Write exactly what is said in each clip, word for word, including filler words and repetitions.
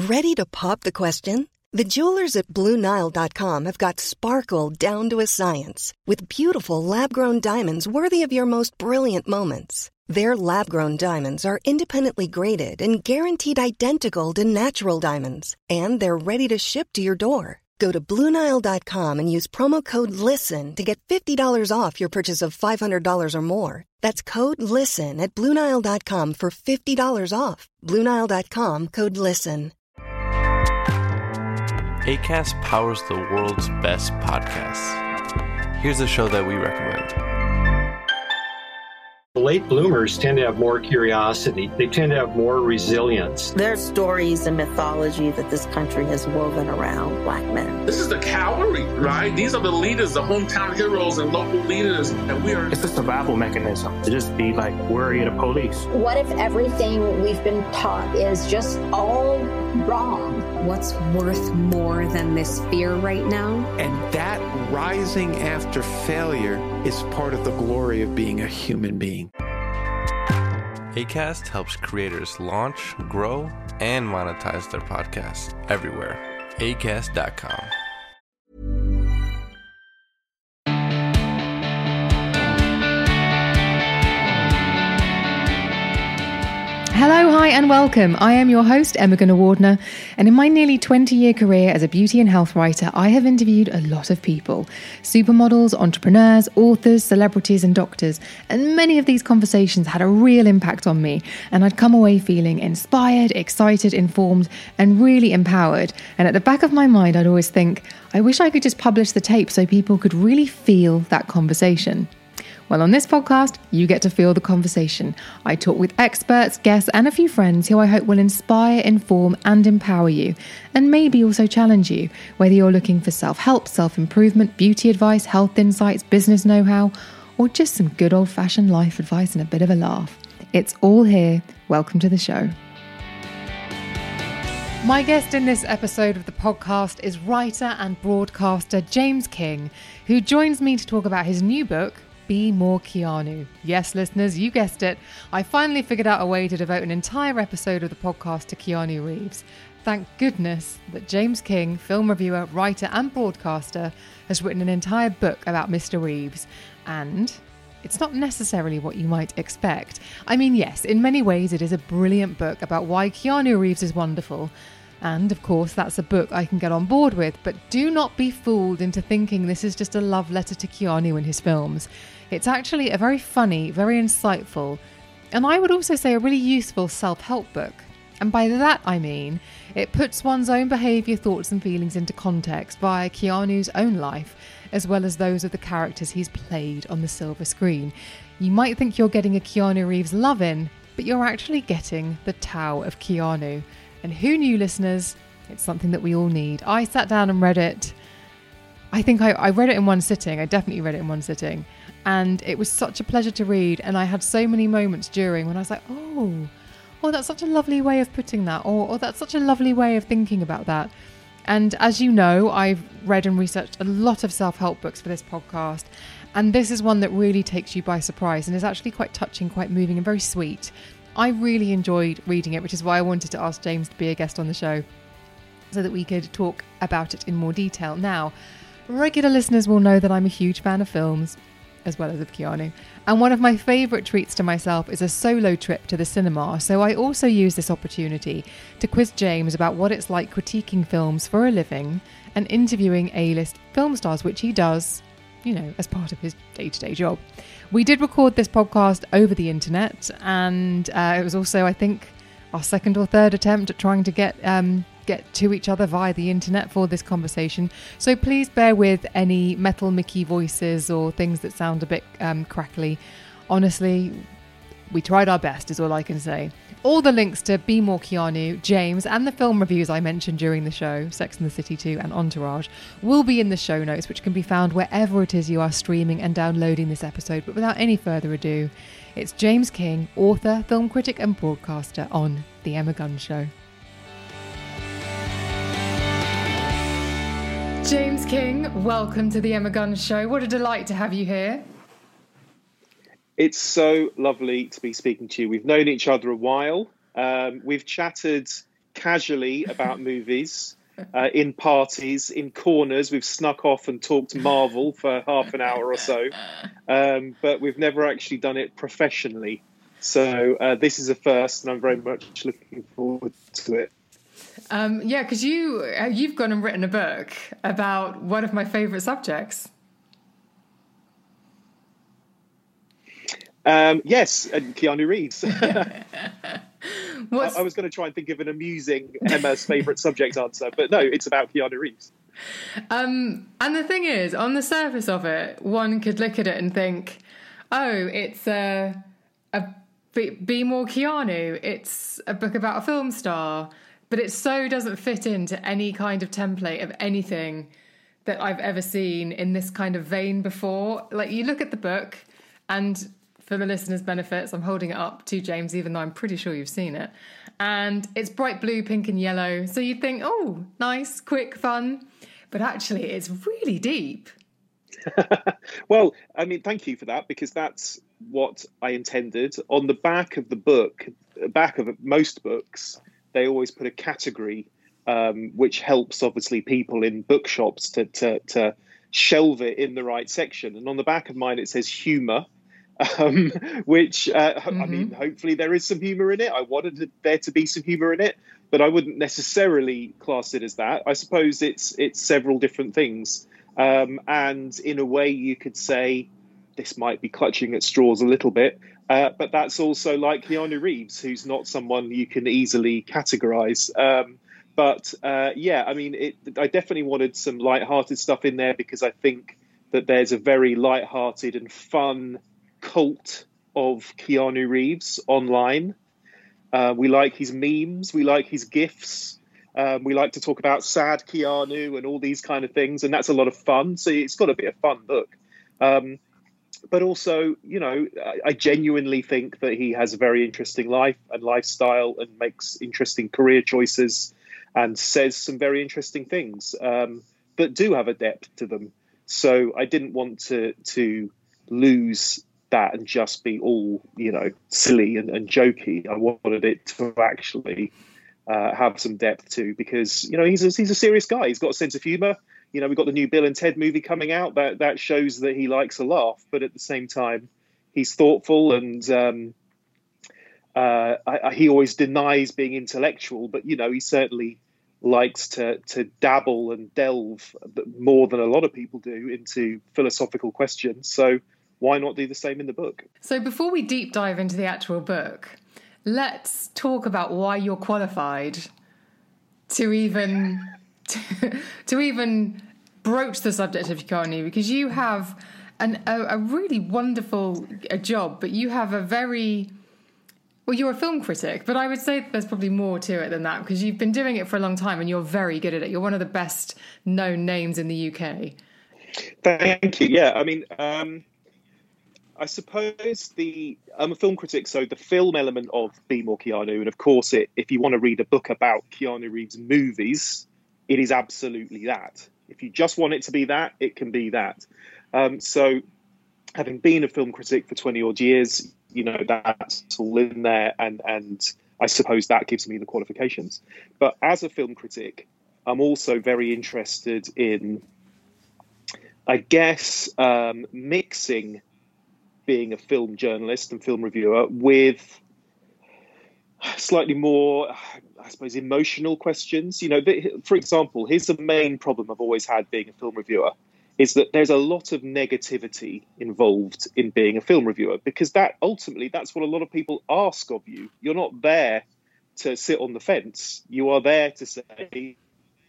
Ready to pop the question? The jewelers at Blue Nile dot com have got sparkle down to a science with beautiful lab-grown diamonds worthy of your most brilliant moments. Their lab-grown diamonds are independently graded and guaranteed identical to natural diamonds, and they're ready to ship to your door. Go to Blue Nile dot com and use promo code LISTEN to get fifty dollars off your purchase of five hundred dollars or more. That's code LISTEN at Blue Nile dot com for fifty dollars off. Blue Nile dot com, code LISTEN. Acast powers the world's best podcasts. Here's a show that we recommend. Late bloomers tend to have more curiosity. They tend to have more resilience. There's stories and mythology that this country has woven around Black men. This is the cavalry, right? These are the leaders, the hometown heroes and local leaders. And we are... It's a survival mechanism to just be like worry of the police. What if everything we've been taught is just all wrong? What's worth more than this fear right now? And that rising after failure is part of the glory of being a human being. Acast helps creators launch, grow, and monetize their podcasts everywhere. acast dot com. Hello, hi, and welcome. I am your host, Emma Gunnar-Wardner, and in my nearly twenty-year career as a beauty and health writer, I have interviewed a lot of people. Supermodels, entrepreneurs, authors, celebrities, and doctors. And many of these conversations had a real impact on me, and I'd come away feeling inspired, excited, informed, and really empowered. And at the back of my mind, I'd always think, I wish I could just publish the tape so people could really feel that conversation. Well, on this podcast, you get to feel the conversation. I talk with experts, guests, and a few friends who I hope will inspire, inform, and empower you, and maybe also challenge you, whether you're looking for self-help, self-improvement, beauty advice, health insights, business know-how, or just some good old-fashioned life advice and a bit of a laugh. It's all here. Welcome to the show. My guest in this episode of the podcast is writer and broadcaster James King, who joins me to talk about his new book, Be More Keanu. Yes, listeners, you guessed it. I finally figured out a way to devote an entire episode of the podcast to Keanu Reeves. Thank goodness that James King, film reviewer, writer and broadcaster, has written an entire book about Mister Reeves. And it's not necessarily what you might expect. I mean, yes, in many ways it is a brilliant book about why Keanu Reeves is wonderful. And of course, that's a book I can get on board with, but do not be fooled into thinking this is just a love letter to Keanu and his films. It's actually a very funny, very insightful, and I would also say a really useful self-help book. And by that I mean, it puts one's own behaviour, thoughts and feelings into context via Keanu's own life, as well as those of the characters he's played on the silver screen. You might think you're getting a Keanu Reeves love-in, but you're actually getting the Tao of Keanu. And who knew, listeners? It's something that we all need. I sat down and read it. I think I, I read it in one sitting. I definitely read it in one sitting. And it was such a pleasure to read. And I had so many moments during when I was like, oh, oh, that's such a lovely way of putting that. Or, or that's such a lovely way of thinking about that. And as you know, I've read and researched a lot of self-help books for this podcast. And this is one that really takes you by surprise and is actually quite touching, quite moving and very sweet. I really enjoyed reading it, which is why I wanted to ask James to be a guest on the show so that we could talk about it in more detail. Now, regular listeners will know that I'm a huge fan of films, as well as of Keanu. And one of my favourite treats to myself is a solo trip to the cinema. So I also use this opportunity to quiz James about what it's like critiquing films for a living and interviewing A-list film stars, which he does, you know, as part of his day-to-day job. We did record this podcast over the internet, and uh, it was also, I think, our second or third attempt at trying to get um, get to each other via the internet for this conversation. So please bear with any Metal Mickey voices or things that sound a bit um, crackly. Honestly, we tried our best, is all I can say. All the links to Be More Keanu, James, and the film reviews I mentioned during the show, Sex and the City two and Entourage, will be in the show notes, which can be found wherever it is you are streaming and downloading this episode. But without any further ado, it's James King, author, film critic, and broadcaster on The Emma Gunn Show. James King, welcome to The Emma Gunn Show. What a delight to have you here. It's so lovely to be speaking to you. We've known each other a while. Um, we've chatted casually about movies, uh, in parties, in corners. We've snuck off and talked Marvel for half an hour or so, um, but we've never actually done it professionally. So uh, this is a first, and I'm very much looking forward to it. Um, yeah, because you, you've gone and written a book about one of my favourite subjects. Um, yes, and Keanu Reeves. I, I was going to try and think of an amusing Emma's favourite subject answer, but no, it's about Keanu Reeves. Um, and the thing is, on the surface of it, one could look at it and think, oh, it's a, a Be, Be More Keanu. It's a book about a film star. But it so doesn't fit into any kind of template of anything that I've ever seen in this kind of vein before. Like, you look at the book, and for the listeners' benefits, I'm holding it up to James, even though I'm pretty sure you've seen it. And it's bright blue, pink and yellow. So you'd think, oh, nice, quick, fun. But actually, it's really deep. Well, I mean, thank you for that, because that's what I intended. On the back of the book, back of most books, they always put a category, um, which helps, obviously, people in bookshops to, to, to shelve it in the right section. And on the back of mine, it says humour, um, which, uh, mm-hmm. I mean, hopefully there is some humour in it. I wanted there to be some humour in it, but I wouldn't necessarily class it as that. I suppose it's it's several different things. Um, and in a way, you could say this might be clutching at straws a little bit. Uh, but that's also like Keanu Reeves, who's not someone you can easily categorize. Um, but uh, yeah, I mean, it, I definitely wanted some lighthearted stuff in there, because I think that there's a very lighthearted and fun cult of Keanu Reeves online. Uh, we like his memes. We like his GIFs. Um, we like to talk about sad Keanu and all these kind of things. And that's a lot of fun. So it's got to be a fun book. Um, But also, you know, I genuinely think that he has a very interesting life and lifestyle and makes interesting career choices and says some very interesting things um, that do have a depth to them. So I didn't want to to lose that and just be all, you know, silly and, and jokey. I wanted it to actually uh, have some depth too, because, you know, he's a, he's a serious guy. He's got a sense of humour. You know, we've got the new Bill and Ted movie coming out. That that shows that he likes a laugh, but at the same time, he's thoughtful, and um, uh, I, I, he always denies being intellectual. But you know, he certainly likes to to dabble and delve more than a lot of people do into philosophical questions. So why not do the same in the book? So before we deep dive into the actual book, let's talk about why you're qualified to even. To, to even broach the subject of Keanu, because you have an, a, a really wonderful a job, but you have a very, well, you're a film critic, but I would say that there's probably more to it than that, because you've been doing it for a long time and you're very good at it. You're one of the best known names in the U K. Thank you. Yeah, I mean, um, I suppose the I'm a film critic, so the film element of Be More Keanu, and of course, it, if you want to read a book about Keanu Reeves movies, it is absolutely that. If you just want it to be that, it can be that. Um, so having been a film critic for twenty odd years, you know, that's all in there. And, and I suppose that gives me the qualifications. But as a film critic, I'm also very interested in, I guess, um, mixing being a film journalist and film reviewer with slightly more, I suppose, emotional questions. You know, for example, here's the main problem I've always had being a film reviewer, is that there's a lot of negativity involved in being a film reviewer, because that ultimately, that's what a lot of people ask of you. You're not there to sit on the fence. You are there to say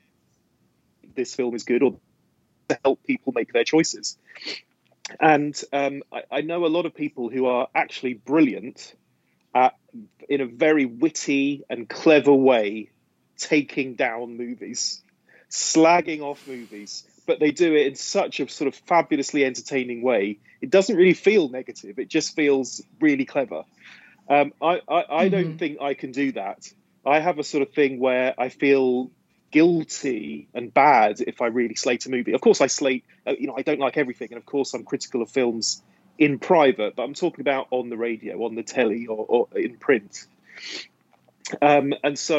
this film is good, or to help people make their choices. And um, I, I know a lot of people who are actually brilliant at, in a very witty and clever way, taking down movies, slagging off movies, but they do it in such a sort of fabulously entertaining way. It doesn't really feel negative. It just feels really clever. Um, I, I, I mm-hmm. don't think I can do that. I have a sort of thing where I feel guilty and bad if I really slate a movie. Of course, I slate, uh, you know, I don't like everything. And of course, I'm critical of films in private, but I'm talking about on the radio, on the telly, or, or in print. Um, and so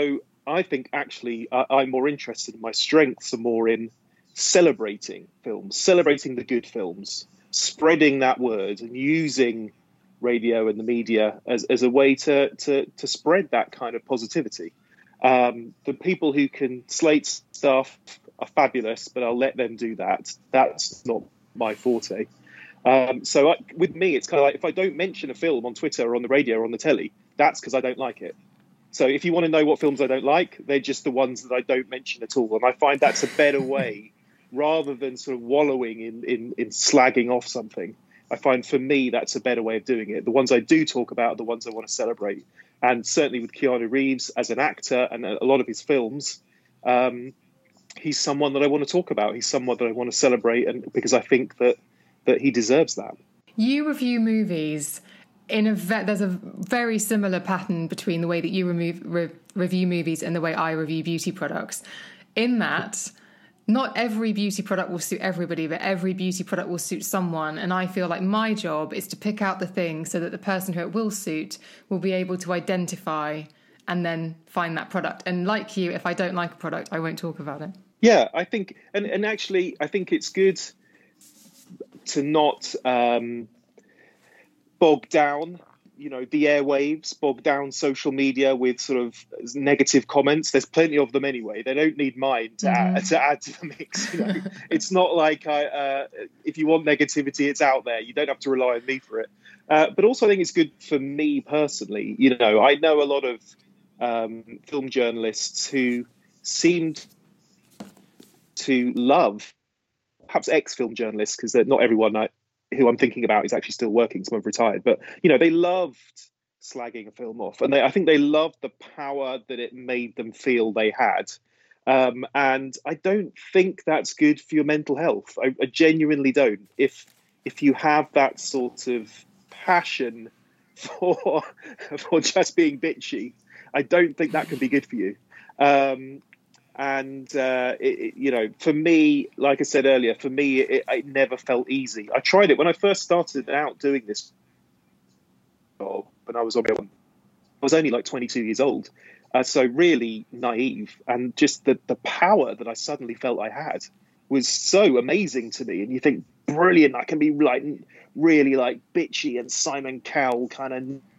I think actually I, I'm more interested, my strengths are more in celebrating films, celebrating the good films, spreading that word and using radio and the media as, as a way to, to, to spread that kind of positivity. Um, the people who can slate stuff are fabulous, but I'll let them do that. That's not my forte. Um, so I, with me, it's kind of like if I don't mention a film on Twitter or on the radio or on the telly, that's because I don't like it. So if you want to know what films I don't like, they're just the ones that I don't mention at all. And I find that's a better way, rather than sort of wallowing in, in, in slagging off something. I find for me, that's a better way of doing it. The ones I do talk about are the ones I want to celebrate. And certainly with Keanu Reeves as an actor and a lot of his films, um, he's someone that I want to talk about. He's someone that I want to celebrate, and because I think that that he deserves that. You review movies in a ve- there's a very similar pattern between the way that you remove, re- review movies and the way I review beauty products. In that, not every beauty product will suit everybody, but every beauty product will suit someone. And I feel like my job is to pick out the things so that the person who it will suit will be able to identify and then find that product. And like you, if I don't like a product, I won't talk about it. Yeah, I think, and, and actually, I think it's good to not um, bog down, you know, the airwaves, bog down social media with sort of negative comments. There's plenty of them anyway. They don't need mine to, mm-hmm. add, to add to the mix. You know? It's not like I, uh, if you want negativity, it's out there. You don't have to rely on me for it. Uh, but also I think it's good for me personally. You know, I know a lot of um, film journalists who seemed to love, perhaps ex-film journalists, because not everyone I, who I'm thinking about is actually still working, some have retired, but, you know, they loved slagging a film off. And they, I think they loved the power that it made them feel they had. Um, and I don't think that's good for your mental health. I, I genuinely don't. If if you have that sort of passion for, for just being bitchy, I don't think that can be good for you. Um, And, uh, it, it, you know, for me, like I said earlier, for me, it, it never felt easy. I tried it when I first started out doing this job, and I was on my own. I was only like twenty-two years old. Uh, so really naive. And just the, the power that I suddenly felt I had was so amazing to me. And you think, brilliant, I can be like really like bitchy and Simon Cowell kind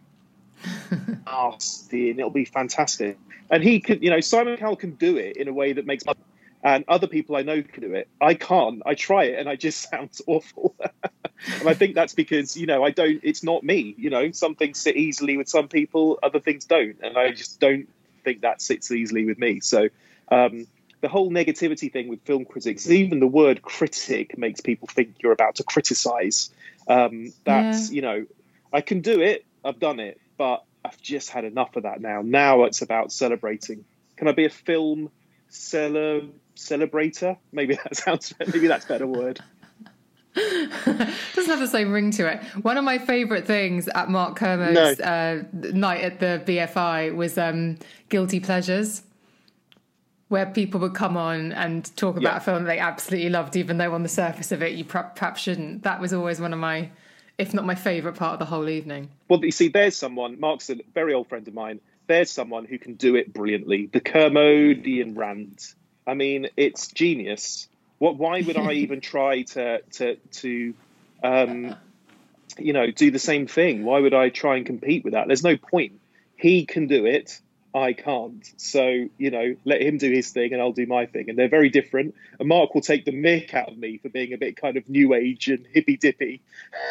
of nasty, and it'll be fantastic. And he could, you know, Simon Cowell can do it in a way that makes, and other people I know can do it. I can't. I try it, and I just sound awful. And I think that's because, you know, I don't. It's not me. You know, some things sit easily with some people, other things don't, and I just don't think that sits easily with me. So um, the whole negativity thing with film critics, even the word critic makes people think you're about to criticize. Um, that's, yeah. you know, I can do it. I've done it, but I've just had enough of that now. Now it's about celebrating. Can I be a film cele- celebrator? Maybe that sounds, maybe that's a better word. Doesn't have the same ring to it. One of my favourite things at Mark Kermode's no. uh, night at the B F I was um, Guilty Pleasures, where people would come on and talk about yeah. a film they absolutely loved, even though on the surface of it you perhaps shouldn't. That was always one of my, if not my favourite part of the whole evening. Well, you see, there's someone, Mark's a very old friend of mine, there's someone who can do it brilliantly. The Kermodian rant. I mean, it's genius. What? Why would I even try to, to, to um, you know, do the same thing? Why would I try and compete with that? There's no point. He can do it. I can't. So, you know, let him do his thing and I'll do my thing. And they're very different. And Mark will take the mick out of me for being a bit kind of new age and hippy dippy,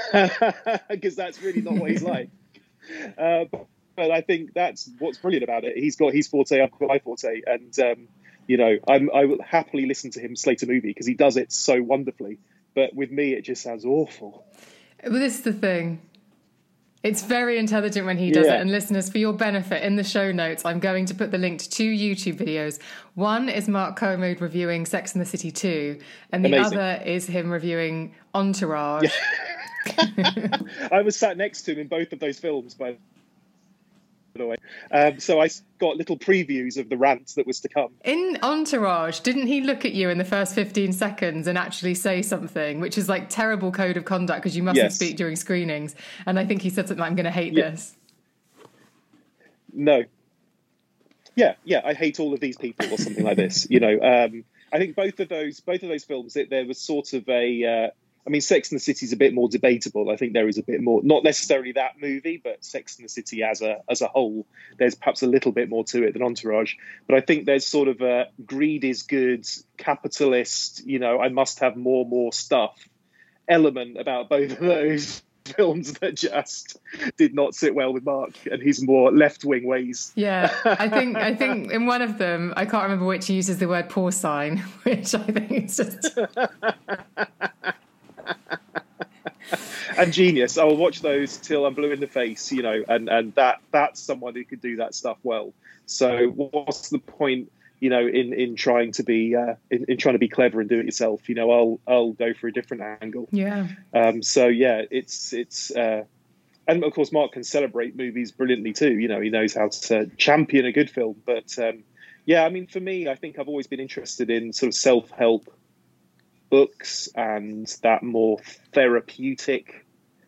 because that's really not what he's like. Uh, but, but I think that's what's brilliant about it. He's got his forte, I've got my forte. And, um, you know, I'm, I will happily listen to him slate a movie because he does it so wonderfully. But with me, it just sounds awful. But this is the thing. It's very intelligent when he does yeah. it. And listeners, for your benefit, in the show notes, I'm going to put the link to two YouTube videos. One is Mark Kermode reviewing Sex and the City two, and the Amazing. other is him reviewing Entourage. Yeah. I was sat next to him in both of those films, by the way. Um, so I got little previews of the rants that was to come. In Entourage, didn't he look at you in the first fifteen seconds and actually say something, which is like terrible code of conduct because you mustn't yes. speak during screenings? And I think he said something like, I'm going to hate yeah. this. No. yeah, yeah, I hate all of these people or something like this. You know, um, I think both of those both of those films, it, there was sort of a. Uh, I mean, Sex and the City is a bit more debatable. I think there is a bit more, not necessarily that movie, but Sex and the City as a as a whole, there's perhaps a little bit more to it than Entourage. But I think there's sort of a greed is good, capitalist, you know, I must have more, more stuff element about both of those films that just did not sit well with Mark and his more left-wing ways. Yeah, I think I think in one of them, I can't remember which uses the word porcine, which I think is just... And genius. I will watch those till I'm blue in the face, you know, and, and that that's someone who could do that stuff well. So what's the point, you know, in, in trying to be uh, in, in trying to be clever and do it yourself? You know, I'll I'll go for a different angle. Yeah. Um. So yeah, it's it's uh, and of course Mark can celebrate movies brilliantly too. You know, he knows how to champion a good film. But um, yeah, I mean, for me, I think I've always been interested in sort of self-help books and that more therapeutic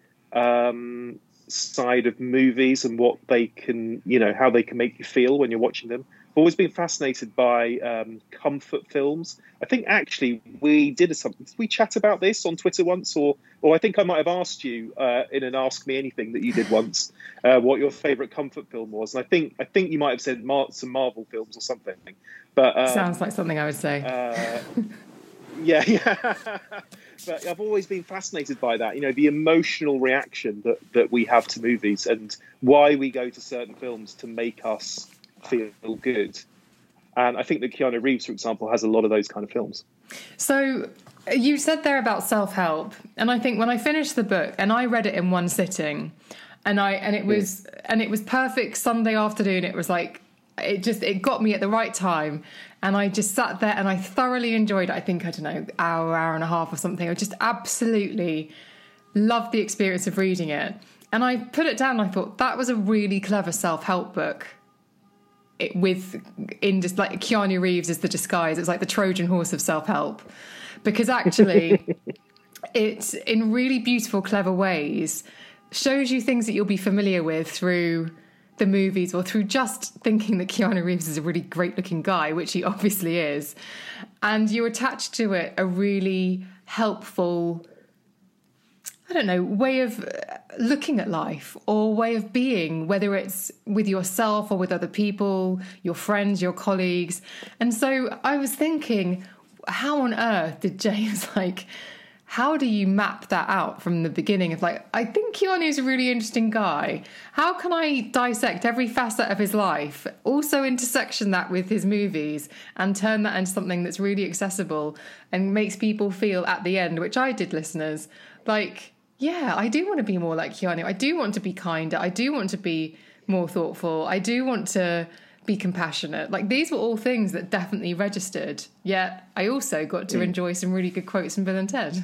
um, side of movies and what they can, you know, how they can make you feel when you're watching them. I've always been fascinated by um, comfort films. I think actually we did a, something. Did we chat about this on Twitter once, or or I think I might have asked you uh, in an Ask Me Anything that you did once uh, what your favourite comfort film was, and I think I think you might have said Mar- some Marvel films or something. But um, sounds like something I would say. Uh, Yeah, yeah. But I've always been fascinated by that, you know, the emotional reaction that, that we have to movies and why we go to certain films to make us feel good. And I think that Keanu Reeves, for example, has a lot of those kind of films. So you said there about self-help. And I think when I finished the book, and I read it in one sitting, and I and it was yeah. and it was perfect Sunday afternoon. It was like, it just, it got me at the right time. And I just sat there and I thoroughly enjoyed it. I think, I don't know, hour, hour and a half or something. I just absolutely loved the experience of reading it. And I put it down and I thought, that was a really clever self-help book. It, with, in just like Keanu Reeves is the disguise. It's like the Trojan horse of self-help. Because actually, it, in really beautiful, clever ways, shows you things that you'll be familiar with through the movies or through just thinking that Keanu Reeves is a really great looking guy, which he obviously is, and you attach to it a really helpful, I don't know, way of looking at life or way of being, whether it's with yourself or with other people, your friends, your colleagues. And so I was thinking, how on earth did James like how do you map that out from the beginning of like, I think Keanu's a really interesting guy. How can I dissect every facet of his life, also intersection that with his movies and turn that into something that's really accessible and makes people feel at the end, which I did, listeners, like, yeah, I do want to be more like Keanu. I do want to be kinder. I do want to be more thoughtful. I do want to be compassionate. Like, these were all things that definitely registered. Yet I also got to mm. enjoy some really good quotes from Bill and Ted.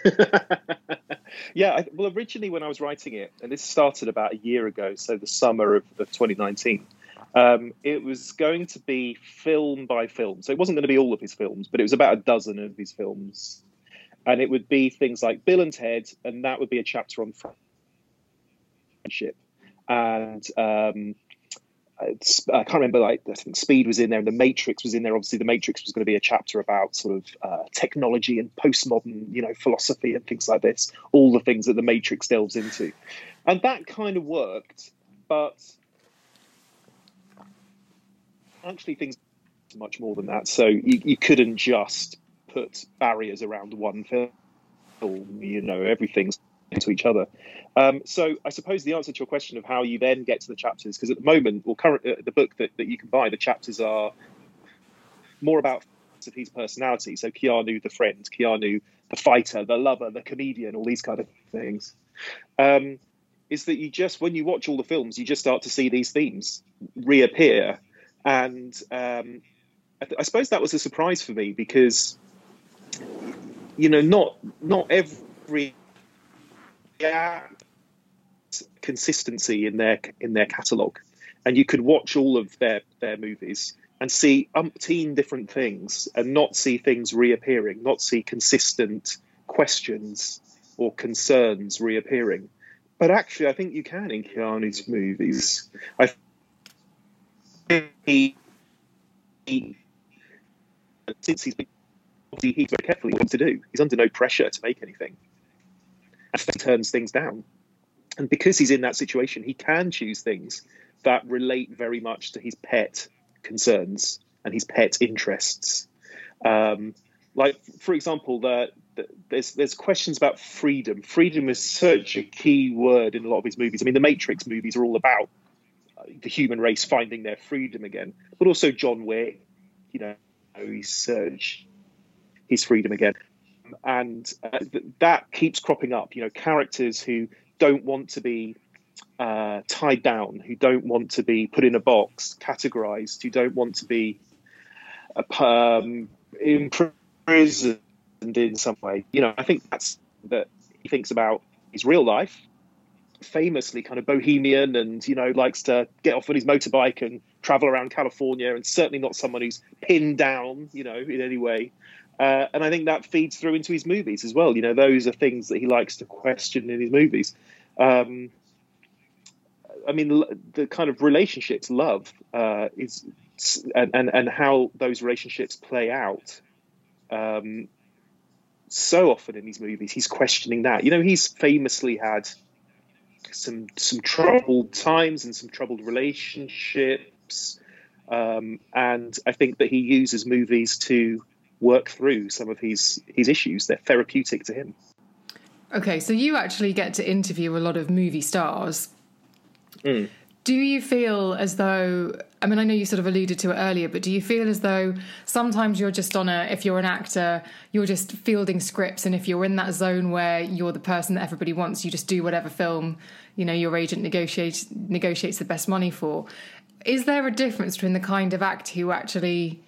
yeah, I, well, originally when I was writing it, and this started about a year ago, so the summer of, of twenty nineteen, um, it was going to be film by film. So it wasn't going to be all of his films, but it was about a dozen of his films. And it would be things like Bill and Ted, and that would be a chapter on friendship. And um, I can't remember, like, I think Speed was in there and The Matrix was in there. Obviously, The Matrix was going to be a chapter about sort of uh, technology and postmodern, you know, philosophy and things like this, all the things that The Matrix delves into. And that kind of worked, but actually things are much more than that. So you, you couldn't just put barriers around one film, you know, everything's into each other. Um, so I suppose the answer to your question of how you then get to the chapters, because at the moment, or current, uh, the book that, that you can buy, the chapters are more about of his personality. So Keanu the friend, Keanu the fighter, the lover, the comedian, all these kind of things. Um, is that you just, when you watch all the films, you just start to see these themes reappear. And um, I, th- I suppose that was a surprise for me because, you know, not not every consistency in their in their catalogue, and you could watch all of their their movies and see umpteen different things and not see things reappearing, not see consistent questions or concerns reappearing. But actually, I think you can in Keanu's movies. I think he he, since he's been, he's very careful what he wants to do. He's under no pressure to make anything, and he turns things down. And because he's in that situation, he can choose things that relate very much to his pet concerns and his pet interests. Um, like, for example, the, the, there's there's questions about freedom. Freedom is such a key word in a lot of his movies. I mean, the Matrix movies are all about the human race finding their freedom again, but also John Wick, you know, he searched his freedom again. And uh, th- that keeps cropping up, you know, characters who don't want to be uh, tied down, who don't want to be put in a box, categorized, who don't want to be um, imprisoned in some way. You know, I think that's that he thinks about his real life, famously kind of bohemian and, you know, likes to get off on his motorbike and travel around California, and certainly not someone who's pinned down, you know, in any way. Uh, and I think that feeds through into his movies as well. You know, those are things that he likes to question in his movies. Um, I mean, the kind of relationships, love, uh, is and, and and how those relationships play out. Um, so often in these movies, he's questioning that. You know, he's famously had some some troubled times and some troubled relationships, um, and I think that he uses movies to work through some of his his issues. They're therapeutic to him. Okay, so you actually get to interview a lot of movie stars. Mm. Do you feel as though, I mean, I know you sort of alluded to it earlier, but do you feel as though sometimes you're just on a, if you're an actor, you're just fielding scripts, and if you're in that zone where you're the person that everybody wants, you just do whatever film, you know, your agent negotiates negotiates the best money for? Is there a difference between the kind of actor who actually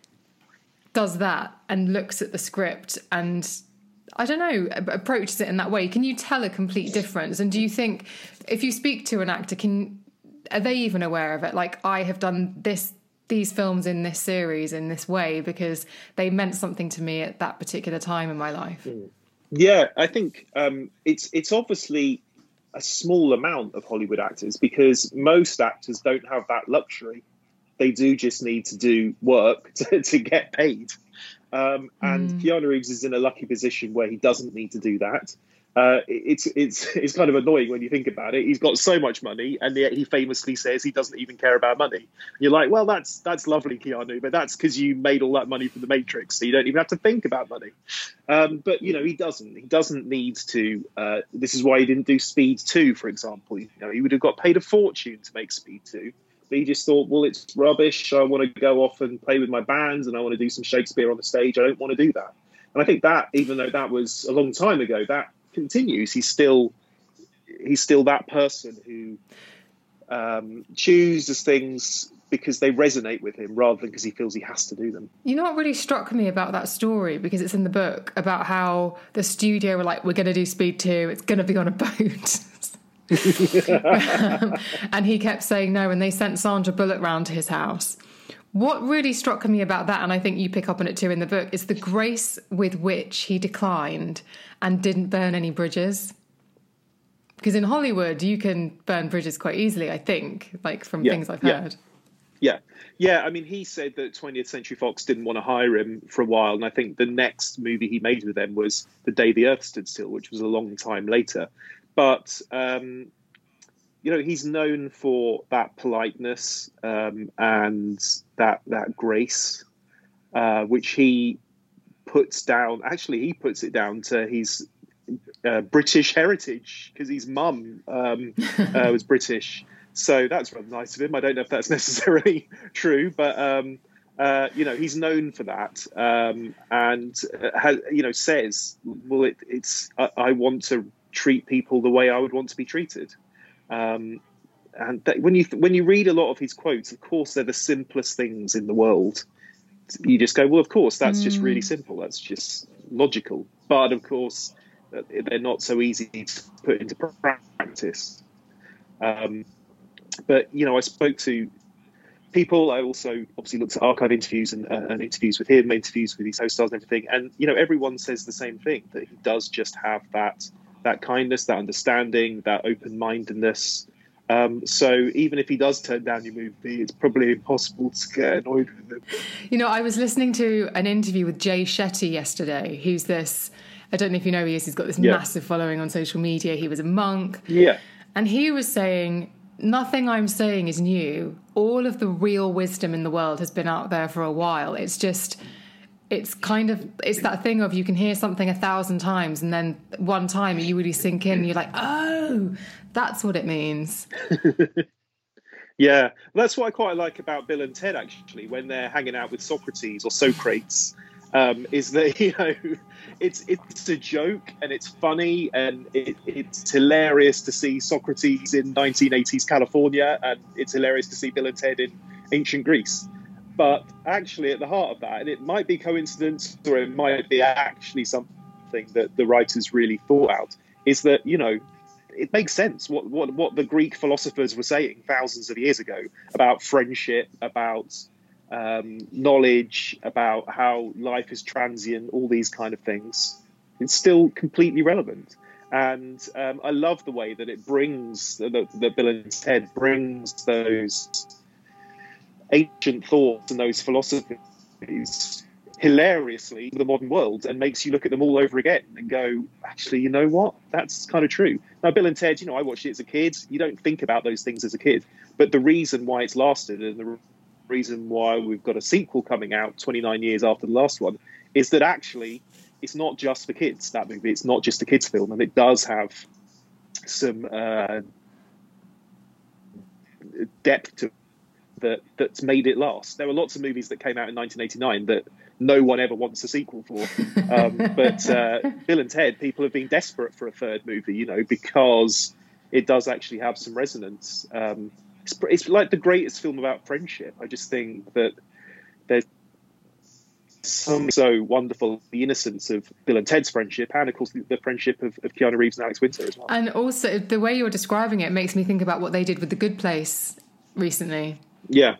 does that and looks at the script and, I don't know, approaches it in that way? Can you tell a complete difference? And do you think if you speak to an actor, can are they even aware of it? Like, I have done this, these films in this series in this way because they meant something to me at that particular time in my life. Yeah, I think um, it's it's obviously a small amount of Hollywood actors, because most actors don't have that luxury. They do just need to do work to, to get paid. Um, and mm. Keanu Reeves is in a lucky position where he doesn't need to do that. Uh, it's it's it's kind of annoying when you think about it. He's got so much money, and yet he famously says he doesn't even care about money. You're like, well, that's that's lovely, Keanu, but that's because you made all that money from The Matrix, so you don't even have to think about money. Um, but you know, he doesn't. He doesn't need to. Uh, this is why he didn't do Speed two, for example. You know, he would have got paid a fortune to make Speed two. But he just thought, well, it's rubbish. I want to go off and play with my bands, and I want to do some Shakespeare on the stage. I don't want to do that. And I think that, even though that was a long time ago, that continues. He's still he's still that person who um, chooses things because they resonate with him rather than because he feels he has to do them. You know what really struck me about that story, because it's in the book, about how the studio were like, we're going to do Speed two, it's going to be on a boat. um, and he kept saying no, and they sent Sandra Bullock round to his house. What really struck me about that, and I think you pick up on it too in the book, is the grace with which he declined and didn't burn any bridges. Because in Hollywood, you can burn bridges quite easily, I think, like from yeah, things I've yeah. heard. Yeah. Yeah, I mean, he said that twentieth Century Fox didn't want to hire him for a while, and I think the next movie he made with them was The Day the Earth Stood Still, which was a long time later. But, um, you know, he's known for that politeness um, and that that grace, uh, which he puts down. Actually, he puts it down to his uh, British heritage, because his mum um, uh, was British. So that's rather nice of him. I don't know if that's necessarily true, but, um, uh, you know, he's known for that, um, and, has, you know, says, well, it, it's I, I want to treat people the way I would want to be treated. Um, and that, when you when you read a lot of his quotes, of course, they're the simplest things in the world. You just go, well, of course, that's mm. just really simple. That's just logical. But of course, they're not so easy to put into practice. Um, but, you know, I spoke to people. I also obviously looked at archive interviews and, uh, and interviews with him, interviews with his co-stars and everything. And, you know, everyone says the same thing, that he does just have that that kindness, that understanding, that open-mindedness, Um, so even if he does turn down your movie, it's probably impossible to get annoyed with him. You know, I was listening to an interview with Jay Shetty yesterday, who's this, I don't know if you know who he is, he's got this yeah. massive following on social media. He was a monk. Yeah. And he was saying, nothing I'm saying is new. All of the real wisdom in the world has been out there for a while. It's just, it's kind of, it's that thing of you can hear something a thousand times and then one time you really sink in and you're like, oh, that's what it means. Yeah, that's what I quite like about Bill and Ted, actually, when they're hanging out with Socrates or Socrates, um, is that, you know, it's it's a joke and it's funny and it, it's hilarious to see Socrates in nineteen eighties California, and it's hilarious to see Bill and Ted in ancient Greece. But actually at the heart of that, and it might be coincidence or it might be actually something that the writers really thought out, is that, you know, it makes sense what, what what the Greek philosophers were saying thousands of years ago about friendship, about um, knowledge, about how life is transient, all these kind of things. It's still completely relevant. And um, I love the way that it brings, that, that Bill and Ted brings those ancient thoughts and those philosophies hilariously to the modern world and makes you look at them all over again and go, actually, you know what? That's kind of true. Now, Bill and Ted, you know, I watched it as a kid. You don't think about those things as a kid. But the reason why it's lasted and the reason why we've got a sequel coming out twenty-nine years after the last one is that actually it's not just for kids, that movie. It's not just a kids' film. And it does have some uh, depth to that that's made it last. There were lots of movies that came out in nineteen eighty-nine that no one ever wants a sequel for. Um, but uh, Bill and Ted, people have been desperate for a third movie, you know, because it does actually have some resonance. Um, it's, it's like the greatest film about friendship. I just think that there's something so wonderful, the innocence of Bill and Ted's friendship, and of course the, the friendship of, of Keanu Reeves and Alex Winter as well. And also the way you're describing it makes me think about what they did with The Good Place recently. Yeah.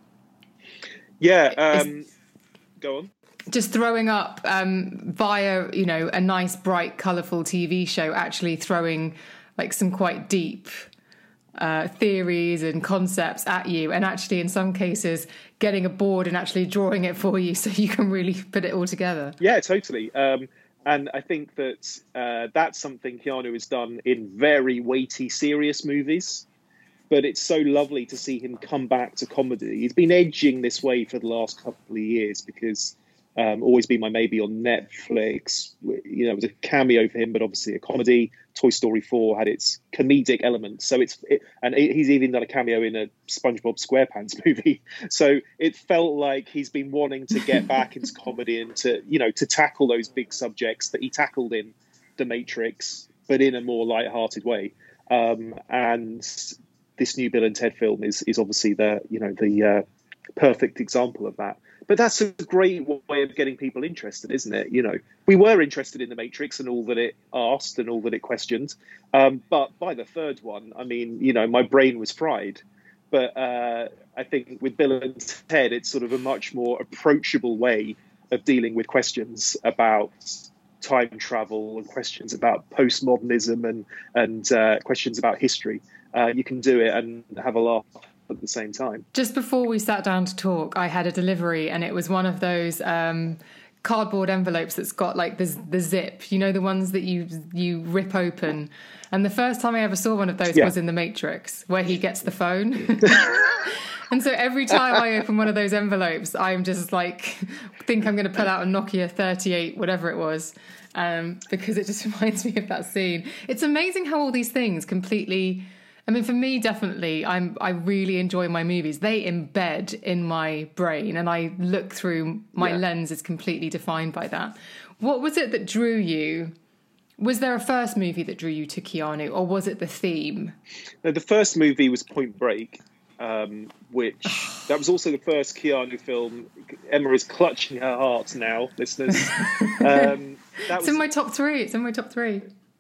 Yeah. Um, go on. Just throwing up um, via, you know, a nice, bright, colourful T V show, actually throwing like some quite deep uh, theories and concepts at you, and actually in some cases getting a board and actually drawing it for you so you can really put it all together. Yeah, totally. Um, and I think that uh, that's something Keanu has done in very weighty, serious movies. But it's so lovely to see him come back to comedy. He's been edging this way for the last couple of years because um, Always Be My Maybe on Netflix, you know, it was a cameo for him, but obviously a comedy. Toy Story four had its comedic elements. So it's, it, and he's even done a cameo in a SpongeBob SquarePants movie. So it felt like he's been wanting to get back into comedy and to, you know, to tackle those big subjects that he tackled in The Matrix, but in a more lighthearted way. Um, and this new Bill and Ted film is is obviously the, you know, the uh, perfect example of that. But that's a great way of getting people interested, isn't it? You know, we were interested in The Matrix and all that it asked and all that it questioned. Um, but by the third one, I mean, you know, my brain was fried. But uh, I think with Bill and Ted, it's sort of a much more approachable way of dealing with questions about time travel and questions about postmodernism and, and uh, questions about history. Uh, you can do it and have a laugh at the same time. Just before we sat down to talk, I had a delivery, and it was one of those um, cardboard envelopes that's got like the, the zip, you know, the ones that you you rip open. And the first time I ever saw one of those yeah. was in The Matrix, where he gets the phone. And so every time I open one of those envelopes, I'm just like, think I'm going to pull out a Nokia thirty-eight, whatever it was, um, because it just reminds me of that scene. It's amazing how all these things completely... I mean, for me, definitely, I'm, I really enjoy my movies. They embed in my brain, and I look through, my yeah. lens is completely defined by that. What was it that drew you? Was there a first movie that drew you to Keanu, or was it the theme? No, the first movie was Point Break, um, which that was also the first Keanu film. Emma is clutching her heart now, listeners. Um, that it's was, in my top three. It's in my top three.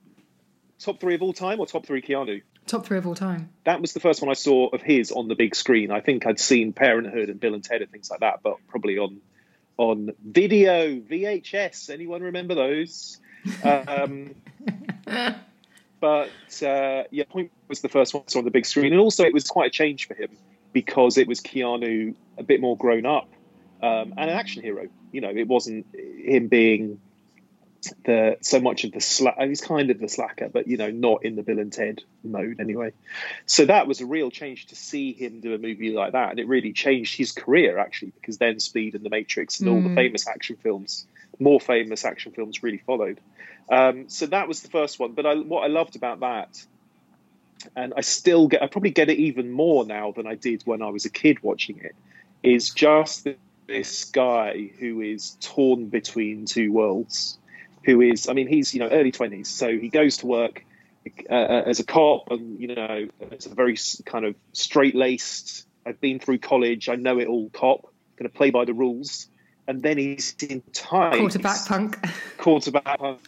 Top three of all time, or top three Keanu? Top three of all time. That was the first one I saw of his on the big screen. I think I'd seen Parenthood and Bill and Ted and things like that, but probably on on video, V H S. Anyone remember those? Um, but uh, yeah, Point was the first one I saw on the big screen, and also it was quite a change for him because it was Keanu a bit more grown up um, and an action hero. You know, it wasn't him being the so much of the slack. He's kind of the slacker, but you know, not in the Bill and Ted mode anyway. So that was a real change to see him do a movie like that, and it really changed his career actually, because then Speed and The Matrix and mm. all the famous action films, more famous action films, really followed. Um, so that was the first one. But I, what I loved about that, and I still get, I probably get it even more now than I did when I was a kid watching it, is just this guy who is torn between two worlds. Who is, I mean, he's, you know, early twenties. So he goes to work uh, as a cop and, you know, it's a very kind of straight-laced, I've been through college, I know it all cop, going to play by the rules. And then he's enticed. Quarterback punk. Quarterback punk.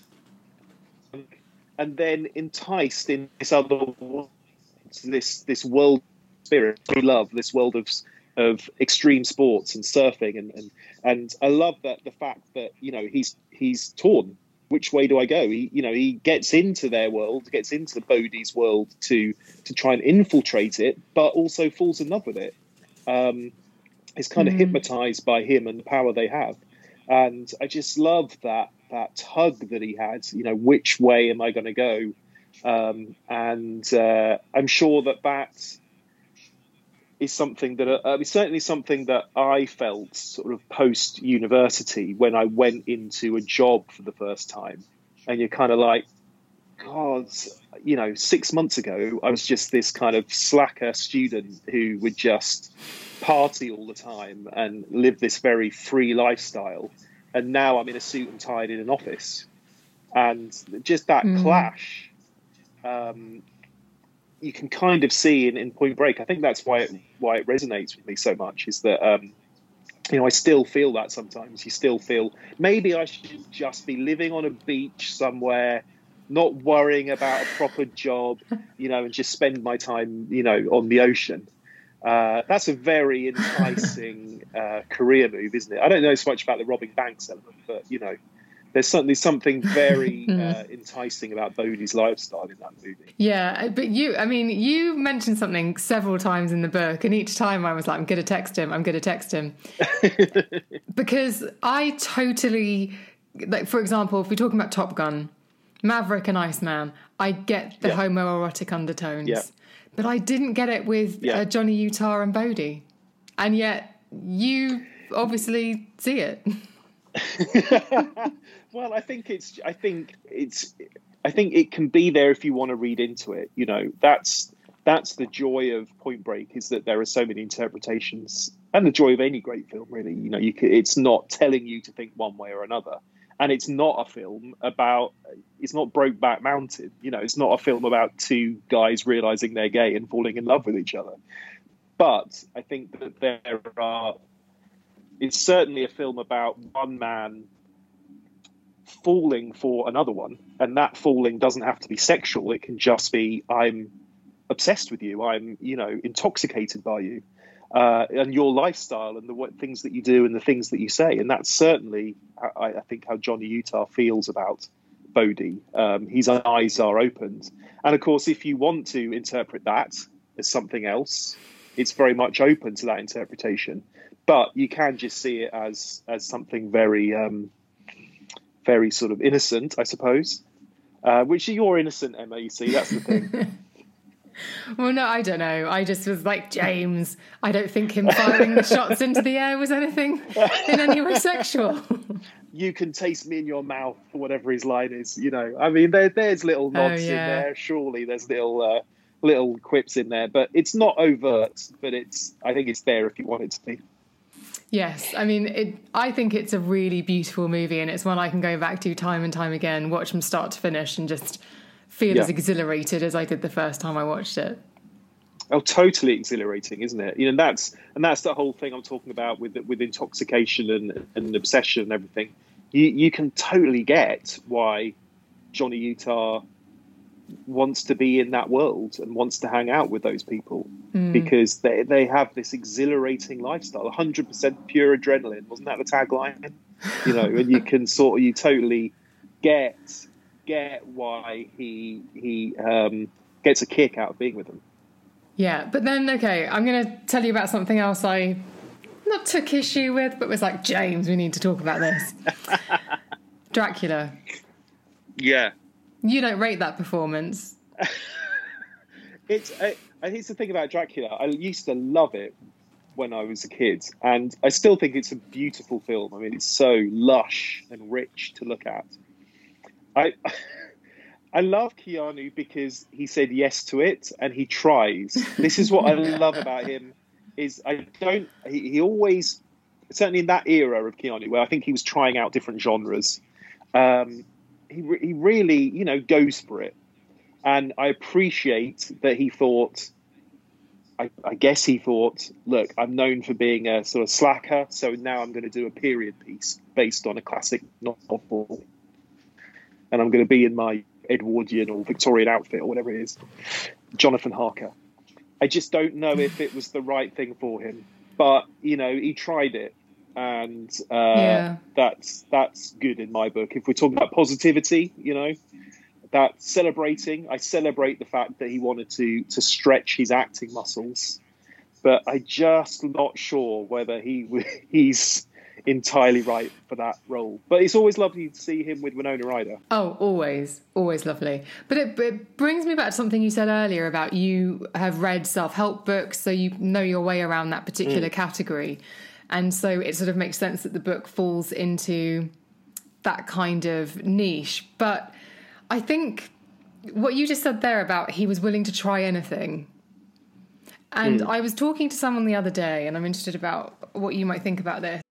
And then enticed in this other world, this, this world spirit we love, this world of of extreme sports and surfing. And, and, and I love that the fact that, you know, he's he's torn. Which way do I go? He, you know, he gets into their world, gets into Bodhi's world to to try and infiltrate it, but also falls in love with it. Um, is kind of mm. hypnotized by him and the power they have, and I just love that that tug that he had. You know, which way am I going to go? Um, and uh, I'm sure that that is something that uh, it's certainly something that I felt sort of post university when I went into a job for the first time, and you're kind of like, God, you know, six months ago I was just this kind of slacker student who would just party all the time and live this very free lifestyle, and now I'm in a suit and tie in an office, and just that mm. clash. Um, you can kind of see in, in Point Break. I think that's why it, why it resonates with me so much, is that, um, you know, I still feel that sometimes. You still feel, maybe I should just be living on a beach somewhere, not worrying about a proper job, you know, and just spend my time, you know, on the ocean. Uh, that's a very enticing uh, career move, isn't it? I don't know so much about the robbing banks element, but, you know, there's certainly something very uh, enticing about Bodhi's lifestyle in that movie. Yeah, but you, I mean, you mentioned something several times in the book, and each time I was like, I'm going to text him, I'm going to text him. Because I totally, like, for example, if we're talking about Top Gun, Maverick and Iceman, I get the yeah. homoerotic undertones. Yeah. But I didn't get it with yeah. uh, Johnny Utah and Bodhi. And yet you obviously see it. Well, I think it's. I think it's. I think it can be there if you want to read into it. You know, that's that's the joy of Point Break, is that there are so many interpretations, and the joy of any great film, really. You know, you can, it's not telling you to think one way or another, and it's not a film about. It's not Brokeback Mountain. You know, it's not a film about two guys realizing they're gay and falling in love with each other. But I think that there are. It's certainly a film about one man falling for another one, and that falling doesn't have to be sexual. It can just be, I'm obsessed with you, I'm, you know, intoxicated by you, uh, and your lifestyle and the what, things that you do and the things that you say. And that's certainly, I, I think, how Johnny Utah feels about Bodhi. Um, his eyes are opened. And of course, if you want to interpret that as something else, it's very much open to that interpretation. But you can just see it as as something very, um, very sort of innocent, I suppose. Uh, which you're innocent, Emma. You see, that's the thing. Well, no, I don't know. I just was like, James, I don't think him firing the shots into the air was anything in any way sexual. You can taste me in your mouth, or whatever his line is. You know, I mean, there, there's little nods oh, yeah. in there. Surely there's little uh, little quips in there, but it's not overt. But it's, I think it's there if you want it to be. Yes, I mean, it, I think it's a really beautiful movie, and it's one I can go back to time and time again, watch from start to finish, and just feel yeah. as exhilarated as I did the first time I watched it. Oh, totally exhilarating, isn't it? You know, that's and that's the whole thing I'm talking about with with intoxication and, and obsession and everything. You you can totally get why Johnny Utah wants to be in that world and wants to hang out with those people mm. because they they have this exhilarating lifestyle, one hundred percent pure adrenaline. Wasn't that the tagline? You know, and you can sort of, you totally get get why he he um, gets a kick out of being with them. Yeah, but then, okay, I'm going to tell you about something else I not took issue with, but was like, James, we need to talk about this. Dracula. Yeah. You don't rate that performance. It's I, I think it's the thing about Dracula. I used to love it when I was a kid, and I still think it's a beautiful film. I mean, it's so lush and rich to look at. I I love Keanu because he said yes to it and he tries. This is what I love about him. Is I don't he, he always, certainly in that era of Keanu where I think he was trying out different genres, um, he he really you know goes for it, and I appreciate that he thought. I, I guess he thought, look, I'm known for being a sort of slacker, so now I'm going to do a period piece based on a classic novel, and I'm going to be in my Edwardian or Victorian outfit or whatever it is, Jonathan Harker. I just don't know if it was the right thing for him, but you know, he tried it, and uh, yeah. that's that's good in my book. If we're talking about positivity, you know. That celebrating, I celebrate the fact that he wanted to to stretch his acting muscles, but I just not sure whether he he's entirely right for that role. But it's always lovely to see him with Winona Ryder. Oh, always, always lovely. But it, it brings me back to something you said earlier about you have read self-help books, so you know your way around that particular mm. category, and so it sort of makes sense that the book falls into that kind of niche, but. I think what you just said there about he was willing to try anything. And mm. I was talking to someone the other day, and I'm interested about what you might think about this.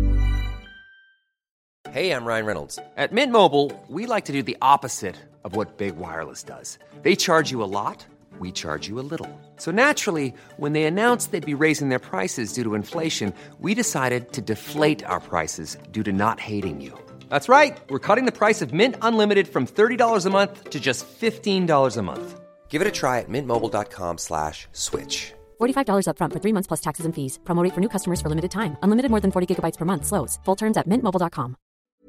Hey, I'm Ryan Reynolds. At Mint Mobile, we like to do the opposite of what Big Wireless does. They charge you a lot, we charge you a little. So naturally, when they announced they'd be raising their prices due to inflation, we decided to deflate our prices due to not hating you. That's right. We're cutting the price of Mint Unlimited from thirty dollars a month to just fifteen dollars a month. Give it a try at mintmobile.com slash switch. forty-five dollars up front for three months plus taxes and fees. Promo rate for new customers for limited time. Unlimited more than forty gigabytes per month. Slows full terms at mint mobile dot com.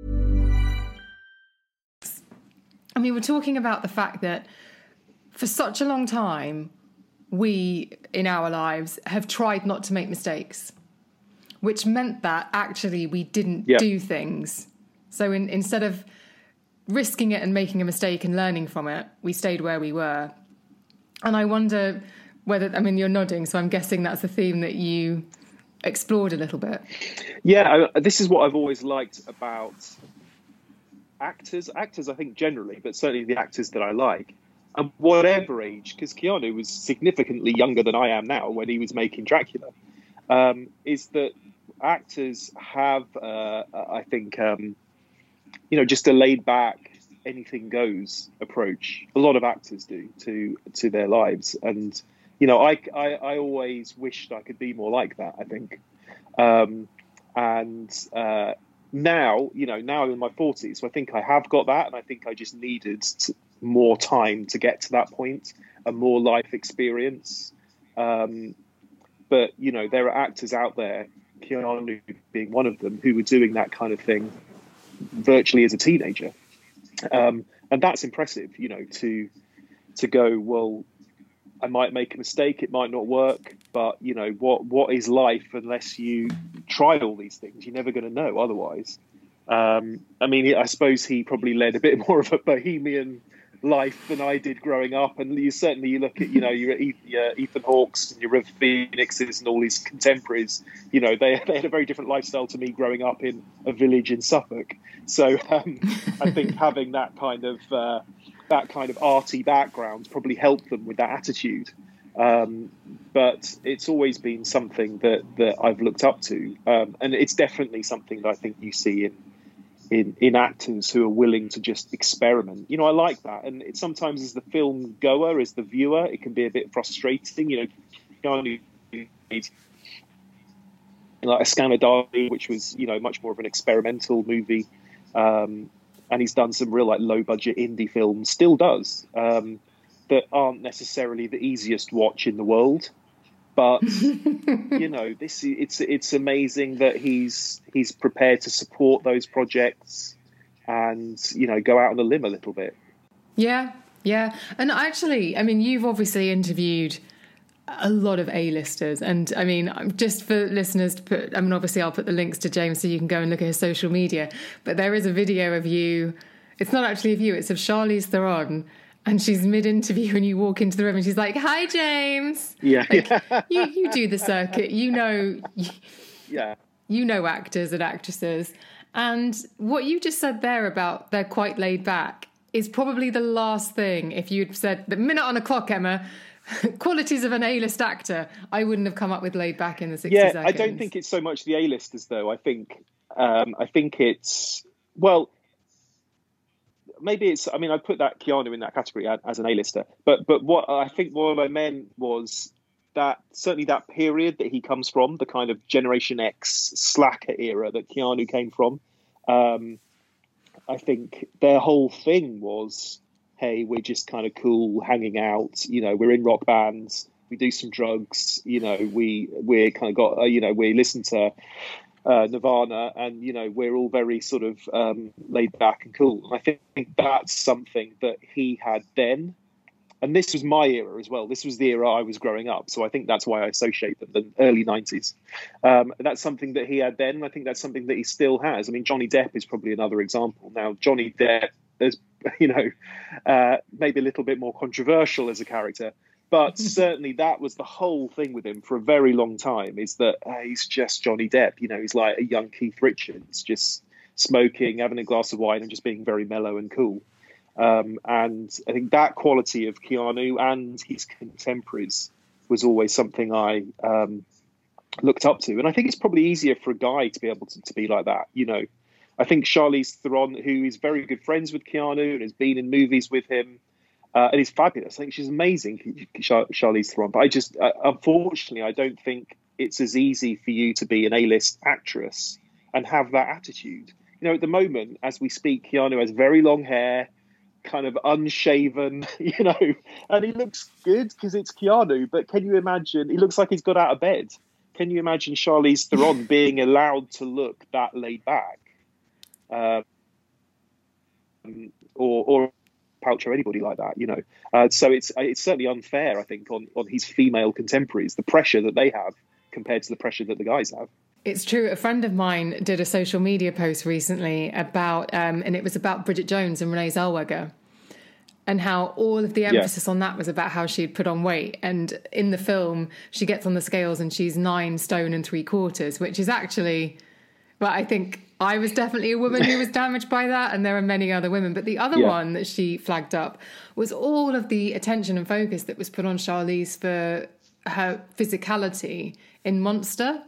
I mean, we're talking about the fact that for such a long time, we, in our lives, have tried not to make mistakes, which meant that actually we didn't yeah. do things. So in, instead of risking it and making a mistake and learning from it, we stayed where we were. And I wonder whether, I mean, you're nodding, so I'm guessing that's a theme that you explored a little bit. Yeah, I, this is what I've always liked about actors. Actors, I think, generally, but certainly the actors that I like. And whatever age, because Keanu was significantly younger than I am now when he was making Dracula, um, is that actors have, uh, I think... Um, you know, just a laid back, anything goes approach. A lot of actors do to to their lives. And, you know, I, I, I always wished I could be more like that, I think. Um, and uh, now, you know, now I'm in my forties, so I think I have got that. And I think I just needed to, more time to get to that point, and more life experience. Um, but, you know, there are actors out there, Keanu being one of them, who were doing that kind of thing virtually as a teenager, um, and that's impressive. You know, to to go, well, I might make a mistake, it might not work, but you know, what what is life unless you try all these things? You're never going to know otherwise. Um, I mean, I suppose he probably led a bit more of a bohemian life than I did growing up, and you certainly you look at you know your, your Ethan Hawke's and your River Phoenixes and all these contemporaries. You know, they they had a very different lifestyle to me growing up in a village in Suffolk. So um, I think having that kind of uh, that kind of arty background probably helped them with that attitude. Um, but it's always been something that that I've looked up to, um, and it's definitely something that I think you see in. In, in actors who are willing to just experiment. You know, I like that. And it sometimes as the film goer, as the viewer, it can be a bit frustrating. You know, like a Scanner Darkly, which was, you know, much more of an experimental movie. Um, and he's done some real like low budget indie films, still does, um, that aren't necessarily the easiest watch in the world. But you know, this it's it's amazing that he's he's prepared to support those projects, and, you know, go out on a limb a little bit. Yeah, yeah. And actually, I mean, you've obviously interviewed a lot of A-listers. And I mean, just for listeners to put, I mean, obviously I'll put the links to James so you can go and look at his social media. But there is a video of you. It's not actually of you. It's of Charlize Theron. And she's mid-interview and you walk into the room and she's like, "Hi, James." Yeah. Like, you, you do the circuit. You know, you, yeah. you know actors and actresses. And what you just said there about they're quite laid back is probably the last thing. If you'd said, "The minute on a clock, Emma, qualities of an A-list actor," I wouldn't have come up with laid back in the sixty yeah, seconds. I don't think it's so much the A-listers, though. I think, um, I think it's, well, maybe it's, I mean, I put that Keanu in that category as an A-lister. But, but what I think what I meant was that certainly that period that he comes from, the kind of Generation X slacker era that Keanu came from, um, I think their whole thing was, hey, we're just kind of cool, hanging out, you know, we're in rock bands, we do some drugs, you know, we, we're kind of got, uh, you know, we listen to uh, Nirvana and, you know, we're all very sort of um, laid back and cool. And I think that's something that he had then. And this was my era as well. This was the era I was growing up. So I think that's why I associate them, the early nineties. Um, that's something that he had then. I think that's something that he still has. I mean, Johnny Depp is probably another example. Now, Johnny Depp, there's, you know, uh, maybe a little bit more controversial as a character. But certainly that was the whole thing with him for a very long time, is that uh, he's just Johnny Depp. You know, he's like a young Keith Richards, just smoking, having a glass of wine and just being very mellow and cool. Um, and I think that quality of Keanu and his contemporaries was always something I um, looked up to. And I think it's probably easier for a guy to be able to, to be like that. You know, I think Charlize Theron, who is very good friends with Keanu and has been in movies with him, uh, and is fabulous. I think she's amazing, Char- Charlize Theron. But I just, uh, unfortunately, I don't think it's as easy for you to be an A-list actress and have that attitude. You know, at the moment, as we speak, Keanu has very long hair, kind of unshaven, you know, and he looks good because it's Keanu. But can you imagine? He looks like he's got out of bed. Can you imagine Charlize Theron being allowed to look that laid back, uh, or or Pouch or anybody like that? You know, uh, so it's it's certainly unfair, I think, on on his female contemporaries, the pressure that they have compared to the pressure that the guys have. It's true. A friend of mine did a social media post recently about, um, and it was about Bridget Jones and Renee Zellweger, and how all of the emphasis yeah. on that was about how she'd put on weight. And in the film, she gets on the scales and she's nine stone and three quarters, which is actually, well, I think I was definitely a woman who was damaged by that, and there are many other women. But the other yeah. one that she flagged up was all of the attention and focus that was put on Charlize for her physicality in Monster.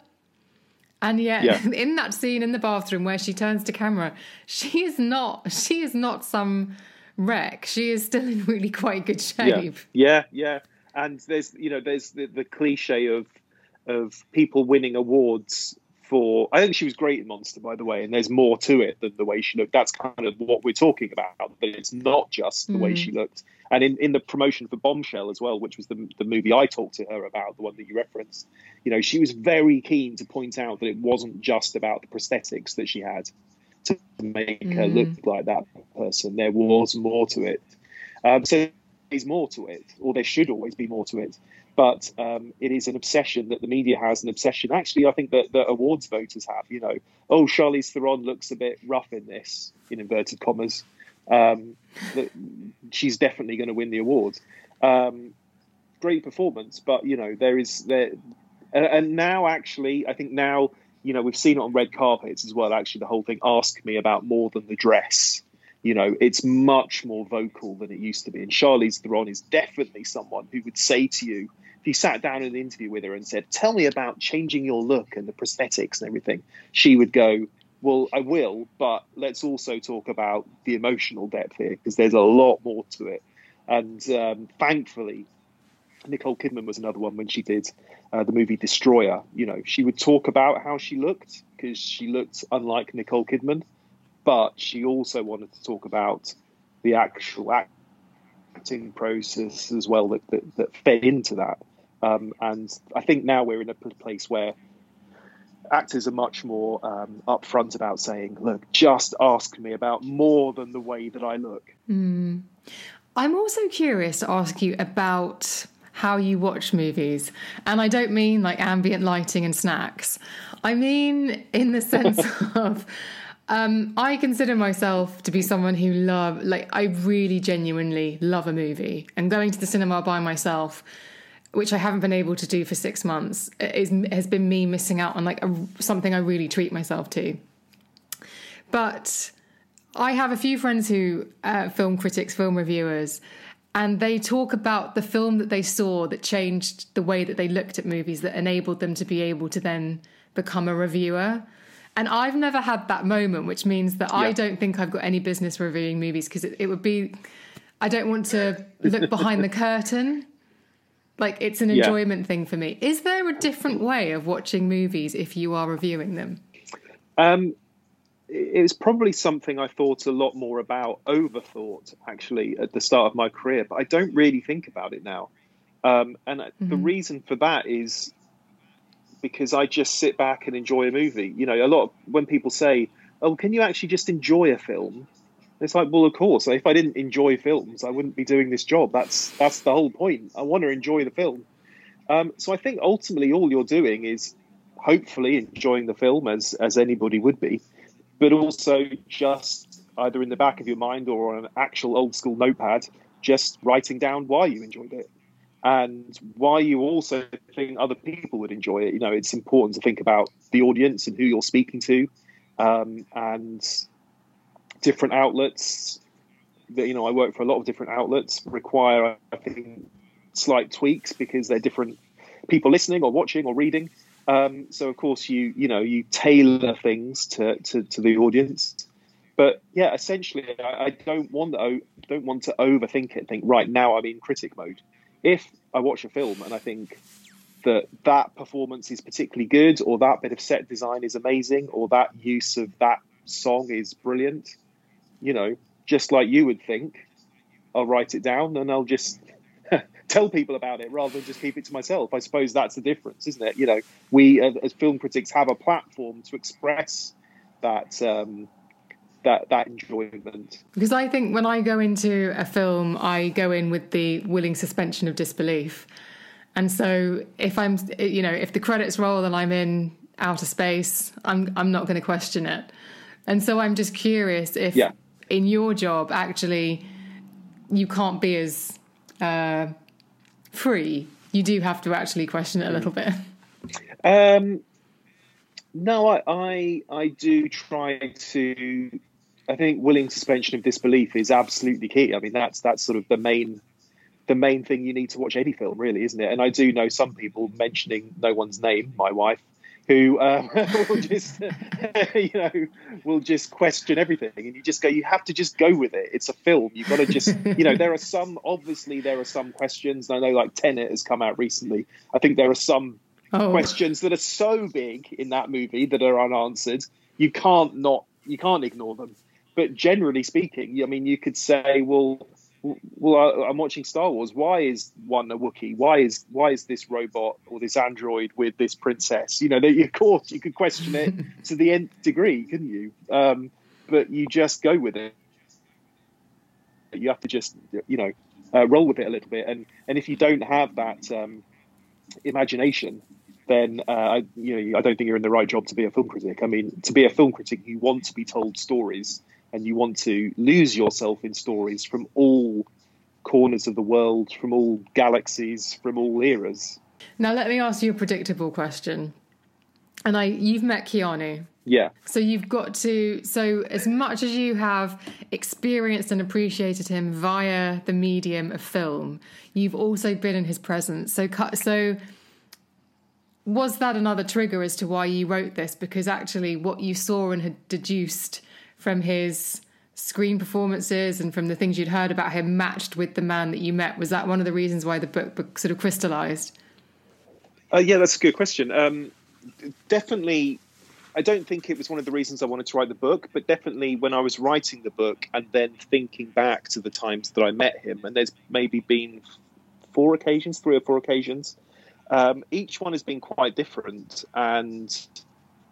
And yet, yeah. in that scene in the bathroom where she turns to camera, she is not. She is not some wreck. She is still in really quite good shape. Yeah, yeah, yeah. And there's, you know, there's the, the cliche of of people winning awards for. I think she was great in Monster, by the way. And there's more to it than the way she looked. That's kind of what we're talking about. That it's not just the mm. way she looked. And in, in the promotion for Bombshell as well, which was the the movie I talked to her about, the one that you referenced, you know, she was very keen to point out that it wasn't just about the prosthetics that she had to make mm. her look like that person. There was more to it. Um, so there's more to it, or there should always be more to it. But um, it is an obsession that the media has, an obsession. Actually, I think that the awards voters have, you know, oh, Charlize Theron looks a bit rough in this, in inverted commas. Um, that she's definitely going to win the award. Um, great performance, but you know there is there, and, and now actually I think now you know we've seen it on red carpets as well. Actually, the whole thing ask me about more than the dress. You know, it's much more vocal than it used to be. And Charlize Theron is definitely someone who would say to you, if you sat down in an interview with her and said, "Tell me about changing your look and the prosthetics and everything," she would go, "Well, I will, but let's also talk about the emotional depth here because there's a lot more to it." And um, thankfully, Nicole Kidman was another one when she did uh, the movie Destroyer. You know, she would talk about how she looked because she looked unlike Nicole Kidman, but she also wanted to talk about the actual acting process as well that, that, that fed into that. Um, and I think now we're in a place where actors are much more um, upfront about saying, look, just ask me about more than the way that I look. Mm. I'm also curious to ask you about how you watch movies. And I don't mean like ambient lighting and snacks. I mean in the sense of... Um, I consider myself to be someone who love, like, I really genuinely love a movie, and going to the cinema by myself, which I haven't been able to do for six months, is, has been me missing out on like a, something I really treat myself to. But I have a few friends who uh, film critics, film reviewers, and they talk about the film that they saw that changed the way that they looked at movies, that enabled them to be able to then become a reviewer. And I've never had that moment, which means that yeah. I don't think I've got any business reviewing movies, because it, it would be, I don't want to look behind the curtain. Like, it's an enjoyment yeah. thing for me. Is there a different way of watching movies if you are reviewing them? Um, it was probably something I thought a lot more about, overthought, actually, at the start of my career. But I don't really think about it now. Um, and mm-hmm. the reason for that is... because I just sit back and enjoy a movie. You know, a lot of, when people say, oh, can you actually just enjoy a film? It's like, well, of course. If I didn't enjoy films, I wouldn't be doing this job. That's that's the whole point. I want to enjoy the film. Um, so I think ultimately all you're doing is hopefully enjoying the film, as, as anybody would be, but also just either in the back of your mind or on an actual old school notepad, just writing down why you enjoyed it. And why you also think other people would enjoy it. You know, it's important to think about the audience and who you're speaking to, um, and different outlets. That, you know, I work for a lot of different outlets, require, I think, slight tweaks because they're different people listening or watching or reading. Um, so, of course, you you know you tailor things to to, to the audience. But yeah, essentially, I, I don't want to don't want to overthink it. Think right now I'm in critic mode. If I watch a film and I think that that performance is particularly good, or that bit of set design is amazing, or that use of that song is brilliant, you know, just like you would think, I'll write it down and I'll just tell people about it rather than just keep it to myself. I suppose that's the difference, isn't it? You know, we as film critics have a platform to express that um, that that enjoyment. Because I think when I go into a film, I go in with the willing suspension of disbelief. And so if I'm, you know, if the credits roll and I'm in outer space, I'm I'm not going to question it. And so I'm just curious if yeah. in your job, actually, you can't be as uh, free. You do have to actually question it a little bit. Um, no, I, I I do try to. I think willing suspension of disbelief is absolutely key. I mean, that's that's sort of the main the main thing you need to watch any film, really, isn't it? And I do know some people, mentioning no one's name, my wife, who uh, will just you know will just question everything, and you just go, you have to just go with it. It's a film. You've got to just you know. There are some obviously there are some questions. I know like Tenet has come out recently. I think there are some oh. questions that are so big in that movie that are unanswered. You can't not you can't ignore them. But generally speaking, I mean, you could say, well, well, I'm watching Star Wars. Why is one a Wookiee? Why is why is this robot or this android with this princess? You know, they, of course, you could question it to the nth degree, couldn't you? Um, but you just go with it. You have to just, you know, uh, roll with it a little bit. And and if you don't have that um, imagination, then uh, I, you know, I don't think you're in the right job to be a film critic. I mean, to be a film critic, you want to be told stories. And you want to lose yourself in stories from all corners of the world, from all galaxies, from all eras. Now, let me ask you a predictable question. And I, you've met Keanu. Yeah. So you've got to, so as much as you have experienced and appreciated him via the medium of film, you've also been in his presence. So, so was that another trigger as to why you wrote this? Because actually what you saw and had deduced from his screen performances and from the things you'd heard about him matched with the man that you met. Was that one of the reasons why the book, book sort of crystallized? Uh, yeah, that's a good question. Um, definitely, I don't think it was one of the reasons I wanted to write the book, but definitely when I was writing the book and then thinking back to the times that I met him, and there's maybe been four occasions, three or four occasions, um, each one has been quite different. And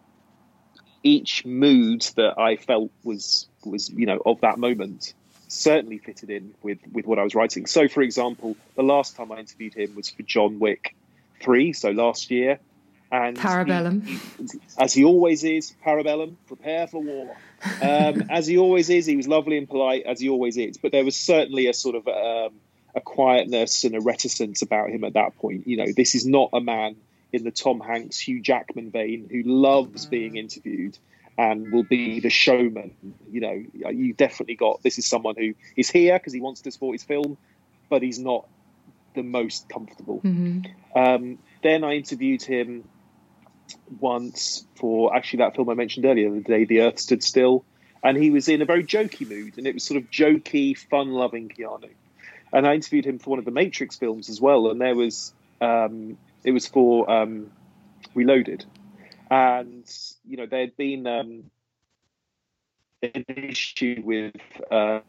each mood that I felt was was you know of that moment certainly fitted in with with what I was writing. So, for example, the last time I interviewed him was for John Wick three, so last year, and Parabellum, he, he, as he always is, Parabellum, prepare for war. Um, as he always is, he was lovely and polite, as he always is. But there was certainly a sort of um, a quietness and a reticence about him at that point. You know, this is not a man in the Tom Hanks, Hugh Jackman vein who loves being interviewed and will be the showman. You know, you definitely got, this is someone who is here because he wants to support his film, but he's not the most comfortable. Mm-hmm. Um, then I interviewed him once for actually that film I mentioned earlier, The Day the Earth Stood Still, and he was in a very jokey mood, and it was sort of jokey, fun-loving Keanu. And I interviewed him for one of the Matrix films as well, and there was um, it was for um, Reloaded, and you know there had been um, an issue with uh,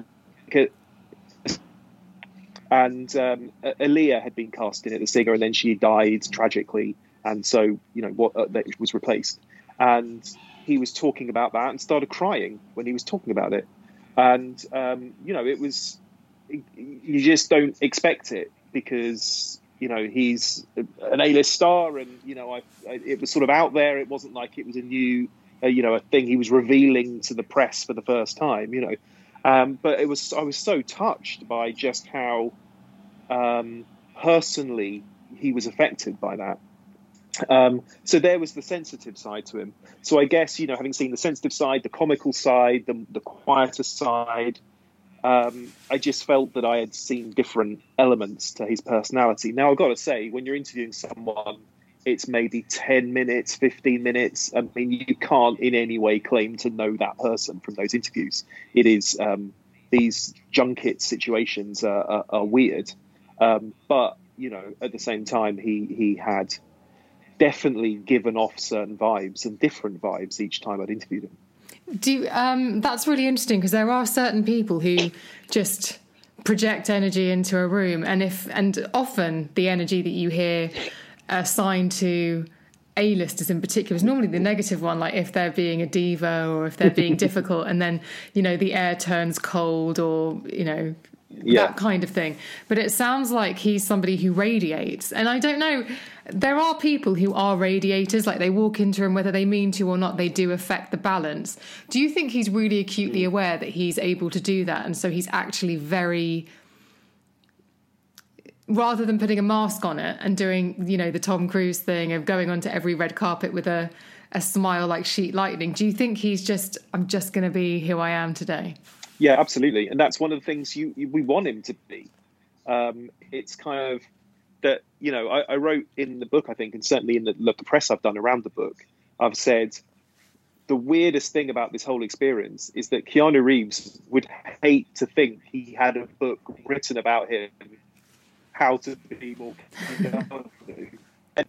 and um, Aaliyah had been cast in it, the singer, and then she died tragically. And so, you know, what uh, that was replaced. And he was talking about that and started crying when he was talking about it. And, um, you know, it was, you just don't expect it because, you know, he's an A-list star and, you know, I, I, it was sort of out there. It wasn't like it was a new, uh, you know, a thing he was revealing to the press for the first time, you know. Um, but it was, I was so touched by just how um, personally he was affected by that. Um, so there was the sensitive side to him. So I guess, you know, having seen the sensitive side, the comical side, the, the quieter side, um, I just felt that I had seen different elements to his personality. Now, I've got to say, when you're interviewing someone, it's maybe ten minutes, fifteen minutes. I mean, you can't in any way claim to know that person from those interviews. It is, um, these junket situations are, are, are weird. Um, but, you know, at the same time, he, he had definitely given off certain vibes and different vibes each time I'd interviewed him. Do um, that's really interesting because there are certain people who just project energy into a room, and if and often the energy that you hear assigned to A-listers in particular is normally the negative one, like if they're being a diva or if they're being difficult, and then you know the air turns cold or you know. Yeah. That kind of thing. But it sounds like he's somebody who radiates. And I don't know, there are people who are radiators, like they walk into him, whether they mean to or not, they do affect the balance. Do you think he's really acutely aware that he's able to do that? And so he's actually very, rather than putting a mask on it and doing, you know, the Tom Cruise thing of going onto every red carpet with a, a smile like sheet lightning, do you think he's just, I'm just going to be who I am today? Yeah, absolutely. And that's one of the things you, you we want him to be. Um, it's kind of that, you know, I, I wrote in the book, I think, and certainly in the, the press I've done around the book, I've said the weirdest thing about this whole experience is that Keanu Reeves would hate to think he had a book written about him, how to be more Keanu. And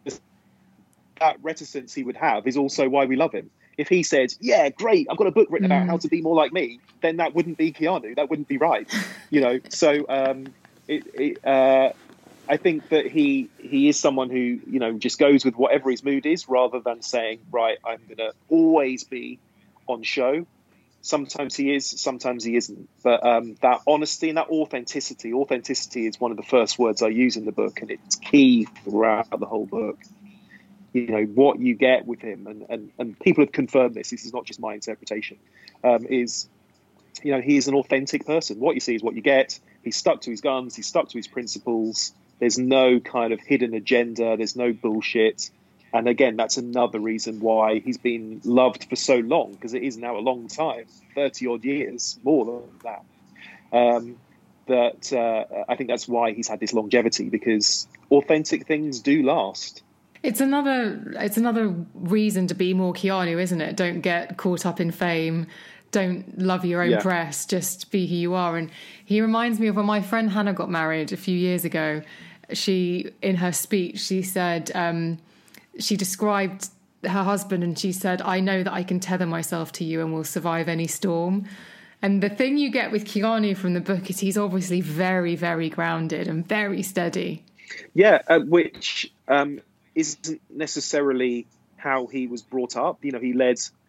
that reticence he would have is also why we love him. If he said, yeah, great, I've got a book written about mm. how to be more like me, then that wouldn't be Keanu. That wouldn't be right. You know, so um, it, it, uh, I think that he he is someone who, you know, just goes with whatever his mood is rather than saying, right, I'm going to always be on show. Sometimes he is, sometimes he isn't. But um, that honesty and that authenticity, authenticity is one of the first words I use in the book, and it's key throughout the whole book. You know, what you get with him, and, and, and people have confirmed this, this is not just my interpretation, um, is, you know, he is an authentic person. What you see is what you get. He's stuck to his guns. He's stuck to his principles. There's no kind of hidden agenda. There's no bullshit. And again, that's another reason why he's been loved for so long, because it is now a long time, thirty odd years, more than that. Um, that uh, I think that's why he's had this longevity, because authentic things do last. It's another it's another reason to be more Keanu, isn't it? Don't get caught up in fame. Don't love your own yeah. press. Just be who you are. And he reminds me of when my friend Hannah got married a few years ago. She, in her speech, she said, um, she described her husband and she said, I know that I can tether myself to you and will survive any storm. And the thing you get with Keanu from the book is he's obviously very, very grounded and very steady. Yeah, uh, which... Um... isn't necessarily how he was brought up. You know, he led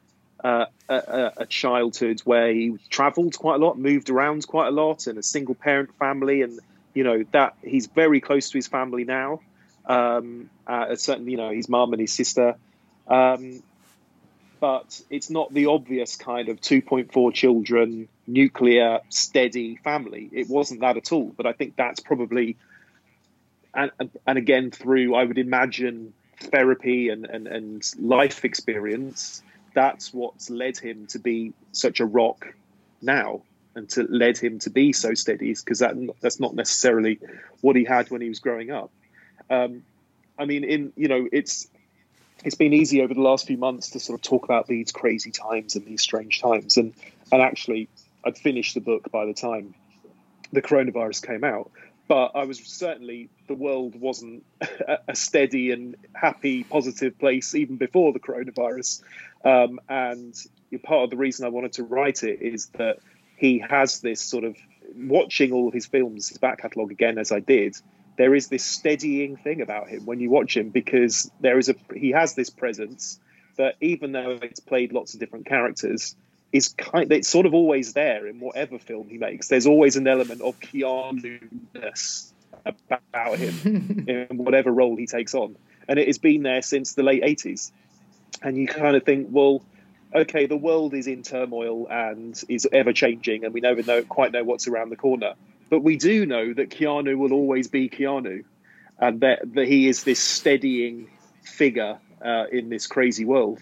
uh, a, a childhood where he travelled quite a lot, moved around quite a lot, and a single parent family, and you know that he's very close to his family now. Um, uh, certainly, you know, his mum and his sister. Um, but it's not the obvious kind of two point four children, nuclear, steady family. It wasn't that at all. But I think that's probably, and, and again, through, I would imagine, therapy and, and, and life experience, that's what's led him to be such a rock now, and to led him to be so steady, because that, that's not necessarily what he had when he was growing up. Um, I mean, in you know, it's it's been easy over the last few months to sort of talk about these crazy times and these strange times, and and actually, I'd finished the book by the time the coronavirus came out. But I was certainly, the world wasn't a steady and happy, positive place even before the coronavirus. Um, and part of the reason I wanted to write it is that he has this sort of, watching all of his films, his back catalogue again, as I did, there is this steadying thing about him when you watch him, because there is a he has this presence that, even though it's played lots of different characters, is kind it's sort of always there in whatever film he makes. There's always an element of Keanu-ness about him in whatever role he takes on. And it has been there since the late eighties. And you kind of think, well, okay, the world is in turmoil and is ever changing, and we never know quite know what's around the corner. But we do know that Keanu will always be Keanu, and that, that he is this steadying figure uh, in this crazy world.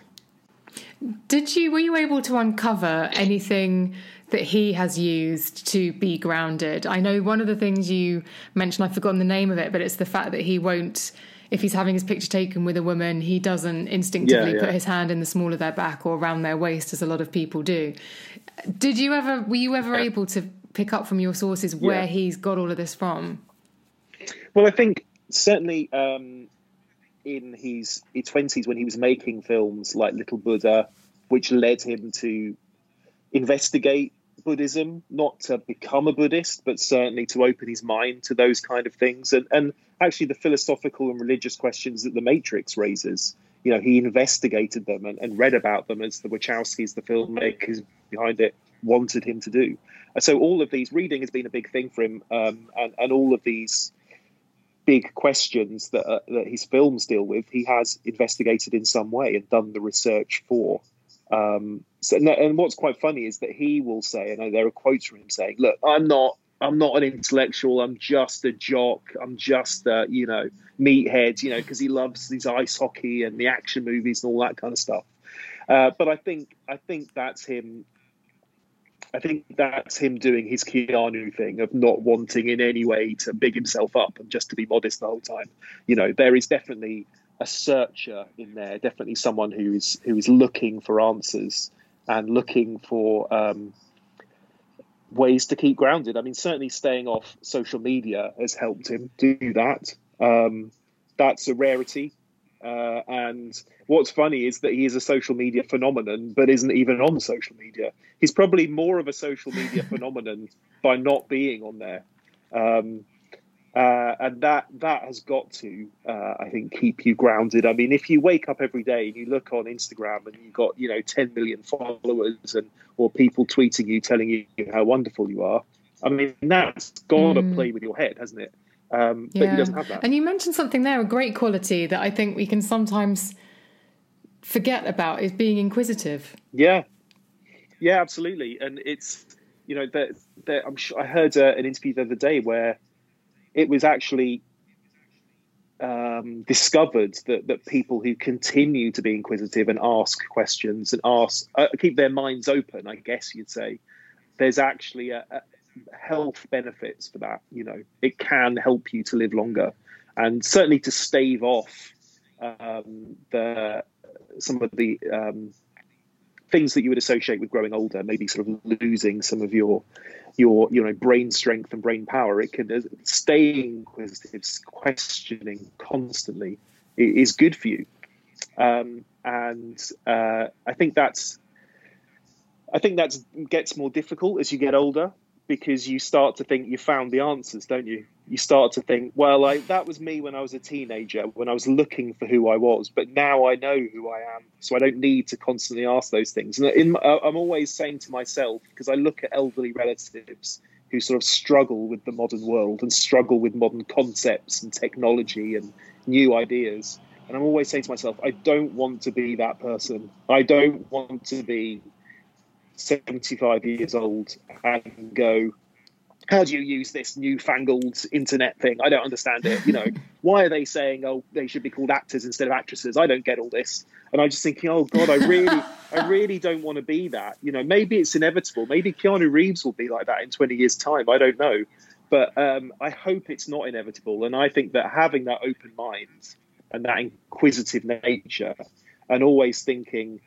Did you, were you able to uncover anything that he has used to be grounded? I know one of the things you mentioned, I've forgotten the name of it, but it's the fact that he won't, if he's having his picture taken with a woman, he doesn't instinctively yeah, yeah. put his hand in the small of their back or around their waist, as a lot of people do. Did you ever, were you ever able to pick up from your sources where yeah. he's got all of this from? Well, I think certainly um, in his twenties, when he was making films like Little Buddha, which led him to investigate Buddhism, not to become a Buddhist, but certainly to open his mind to those kind of things. And, and actually the philosophical and religious questions that The Matrix raises, you know, he investigated them and, and read about them, as the Wachowskis, the filmmakers behind it, wanted him to do. So all of these, reading has been a big thing for him, um, and, and all of these big questions that, uh, that his films deal with, he has investigated in some way and done the research for. Um, so, and what's quite funny is that he will say, and there are quotes from him saying, "Look, I'm not, I'm not an intellectual. I'm just a jock. I'm just a, you know, meathead. You know, because he loves his ice hockey and the action movies and all that kind of stuff." Uh, but I think, I think that's him. I think that's him doing his Keanu thing of not wanting in any way to big himself up and just to be modest the whole time. You know, there is definitely a searcher in there, definitely someone who is who is looking for answers and looking for um, ways to keep grounded. I mean, certainly staying off social media has helped him do that. Um, that's a rarity. Uh, and what's funny is that he is a social media phenomenon, but isn't even on social media. He's probably more of a social media phenomenon by not being on there. Um, uh, and that that has got to, uh, I think, keep you grounded. I mean, if you wake up every day and you look on Instagram and you've got, you know, ten million followers and or people tweeting you, telling you how wonderful you are, I mean, that's got to mm. play with your head, hasn't it? Um, yeah. But he doesn't have that. And you mentioned something there, a great quality that I think we can sometimes forget about, is being inquisitive. Yeah, yeah, absolutely. And it's, you know, that I'm sure I heard uh, an interview the other day where it was actually um, discovered that that people who continue to be inquisitive and ask questions and ask, uh, keep their minds open, I guess you'd say, there's actually a, a health benefits for that. You know, it can help you to live longer, and certainly to stave off um, the some of the um, things that you would associate with growing older, maybe sort of losing some of your your you know brain strength and brain power. It can uh, staying inquisitive, questioning constantly is good for you, um, and uh, I think that's I think that's gets more difficult as you get older, because you start to think you found the answers, don't you? You start to think, well, like, that was me when I was a teenager, when I was looking for who I was, but now I know who I am, so I don't need to constantly ask those things. And in, I'm always saying to myself, because I look at elderly relatives who sort of struggle with the modern world and struggle with modern concepts and technology and new ideas, and I'm always saying to myself, I don't want to be that person. I don't want to be seventy-five years old and go, how do you use this newfangled internet thing? I don't understand it. You know, why are they saying, oh, they should be called actors instead of actresses? I don't get all this. And I'm just thinking, oh God, I really, I really don't want to be that. You know, maybe it's inevitable. Maybe Keanu Reeves will be like that in twenty years' time. I don't know. But um, I hope it's not inevitable. And I think that having that open mind and that inquisitive nature and always thinking,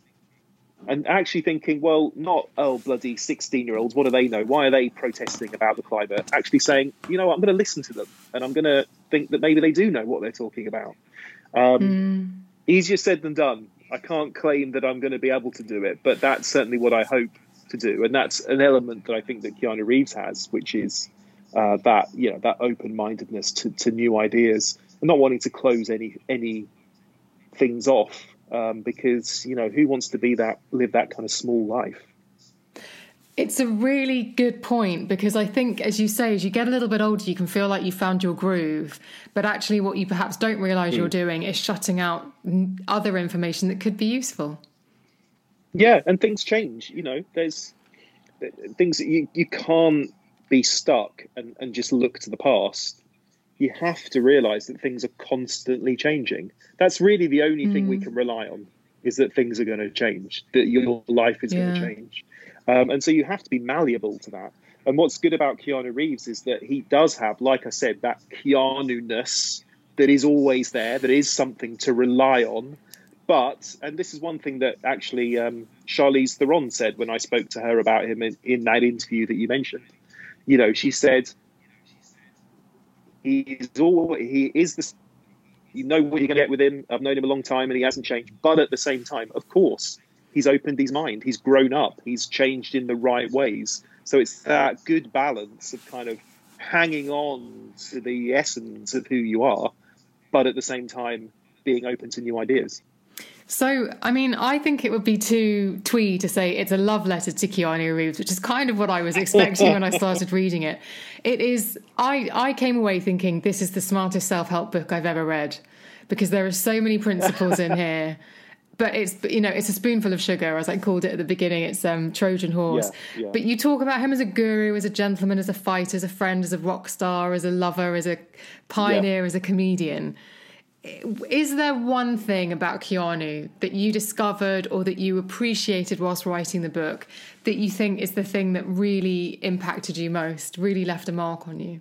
and actually thinking, well, not, oh, bloody sixteen-year-olds, what do they know? Why are they protesting about the climate? Actually saying, you know what, I'm going to listen to them, and I'm going to think that maybe they do know what they're talking about. Um, mm. Easier said than done. I can't claim that I'm going to be able to do it, but that's certainly what I hope to do. And that's an element that I think that Keanu Reeves has, which is uh, that, you know, that open-mindedness to, to new ideas and not wanting to close any any things off. Um, because, you know, who wants to be that, live that kind of small life? It's a really good point, because I think, as you say, as you get a little bit older, you can feel like you found your groove. But actually what you perhaps don't realise mm. you're doing is shutting out other information that could be useful. Yeah, and things change. You know, there's things that you, you can't be stuck and, and just look to the past. You have to realise that things are constantly changing. That's really the only mm. thing we can rely on, is that things are going to change, that your life is yeah. going to change. Um, and so you have to be malleable to that. And what's good about Keanu Reeves is that he does have, like I said, that Keanu-ness that is always there, that is something to rely on. But, and this is one thing that actually um, Charlize Theron said when I spoke to her about him in, in that interview that you mentioned. You know, she said, He's all, he is the, you know what you're going to get with him. I've known him a long time and he hasn't changed. But at the same time, of course, he's opened his mind. He's grown up. He's changed in the right ways. So it's that good balance of kind of hanging on to the essence of who you are, but at the same time being open to new ideas. So, I mean, I think it would be too twee to say it's a love letter to Keanu Reeves, which is kind of what I was expecting when I started reading it. It is, I, I came away thinking this is the smartest self-help book I've ever read, because there are so many principles in here. But it's, you know, it's a spoonful of sugar, as I called it at the beginning. It's um, Trojan horse. Yeah, yeah. But you talk about him as a guru, as a gentleman, as a fighter, as a friend, as a rock star, as a lover, as a pioneer, yeah. as a comedian. Is there one thing about Keanu that you discovered or that you appreciated whilst writing the book that you think is the thing that really impacted you most, really left a mark on you?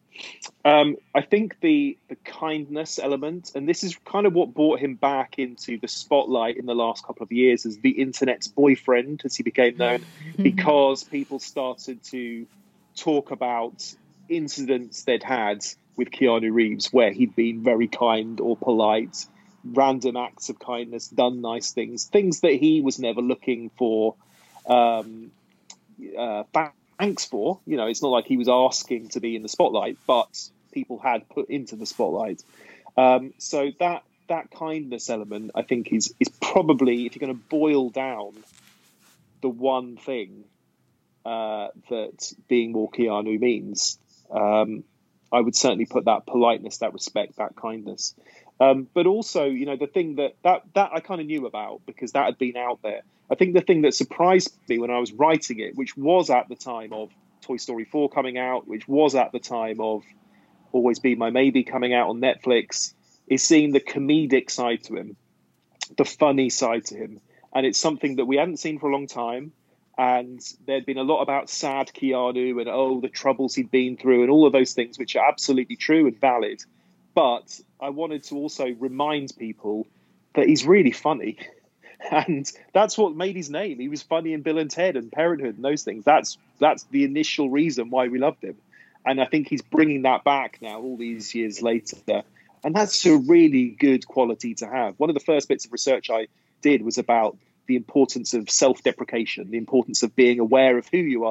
Um, I think the the kindness element, and this is kind of what brought him back into the spotlight in the last couple of years as the internet's boyfriend, as he became known, because people started to talk about incidents they'd had with Keanu Reeves where he'd been very kind or polite, random acts of kindness, done nice things, things that he was never looking for um, uh, thanks for. You know, it's not like he was asking to be in the spotlight, but people had put into the spotlight. Um, so that that kindness element, I think, is is probably, if you're going to boil down the one thing uh, that being more Keanu means, um, I would certainly put that politeness, that respect, that kindness. Um, but also, you know, the thing that, that, that I kind of knew about because that had been out there. I think the thing that surprised me when I was writing it, which was at the time of Toy Story four coming out, which was at the time of Always Be My Maybe coming out on Netflix, is seeing the comedic side to him, the funny side to him. And it's something that we hadn't seen for a long time. And there'd been a lot about sad Keanu and, oh, the troubles he'd been through and all of those things, which are absolutely true and valid. But I wanted to also remind people that he's really funny. And that's what made his name. He was funny in Bill and Ted and Parenthood and those things. That's that's the initial reason why we loved him. And I think he's bringing that back now all these years later. And that's a really good quality to have. One of the first bits of research I did was about the importance of self-deprecation, the importance of being aware of who you are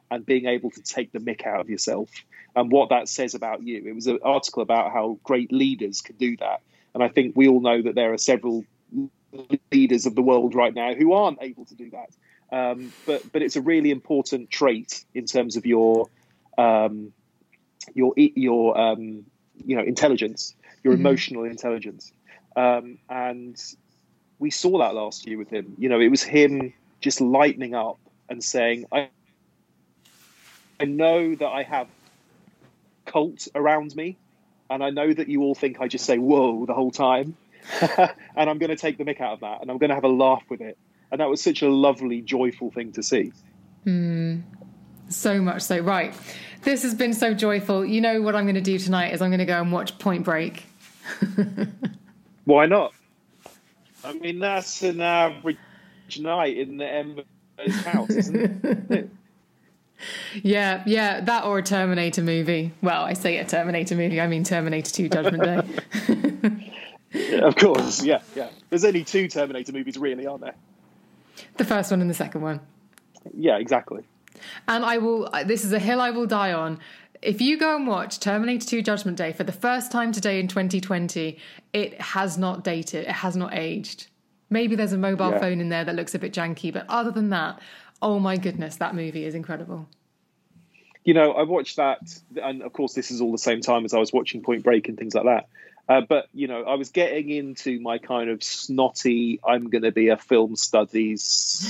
and being able to take the mick out of yourself and what that says about you. It was an article about how great leaders can do that. And I think we all know that there are several leaders of the world right now who aren't able to do that. Um, but but it's a really important trait in terms of your um, your your um, you know intelligence, your mm-hmm. emotional intelligence, um, and we saw that last year with him. You know, it was him just lightening up and saying, "I I know that I have cult around me, and I know that you all think I just say whoa the whole time, and I'm going to take the mick out of that, and I'm going to have a laugh with it." And that was such a lovely, joyful thing to see. Mm, so much so. Right. This has been so joyful. You know what I'm going to do tonight is I'm going to go and watch Point Break. Why not? I mean, that's an average night in the Ember's house, isn't it? Yeah, yeah, that or a Terminator movie. Well, I say a Terminator movie, I mean Terminator two Judgment Day. Yeah, of course, yeah, yeah. There's only two Terminator movies, really, aren't there? The first one and the second one. Yeah, exactly. And I will, this is a hill I will die on. If you go and watch Terminator two Judgment Day for the first time today in twenty twenty, it has not dated, it has not aged. Maybe there's a mobile yeah. phone in there that looks a bit janky, but other than that, oh my goodness, that movie is incredible. You know, I watched that, and of course this is all the same time as I was watching Point Break and things like that. Uh, but, you know, I was getting into my kind of snotty, I'm going to be a film studies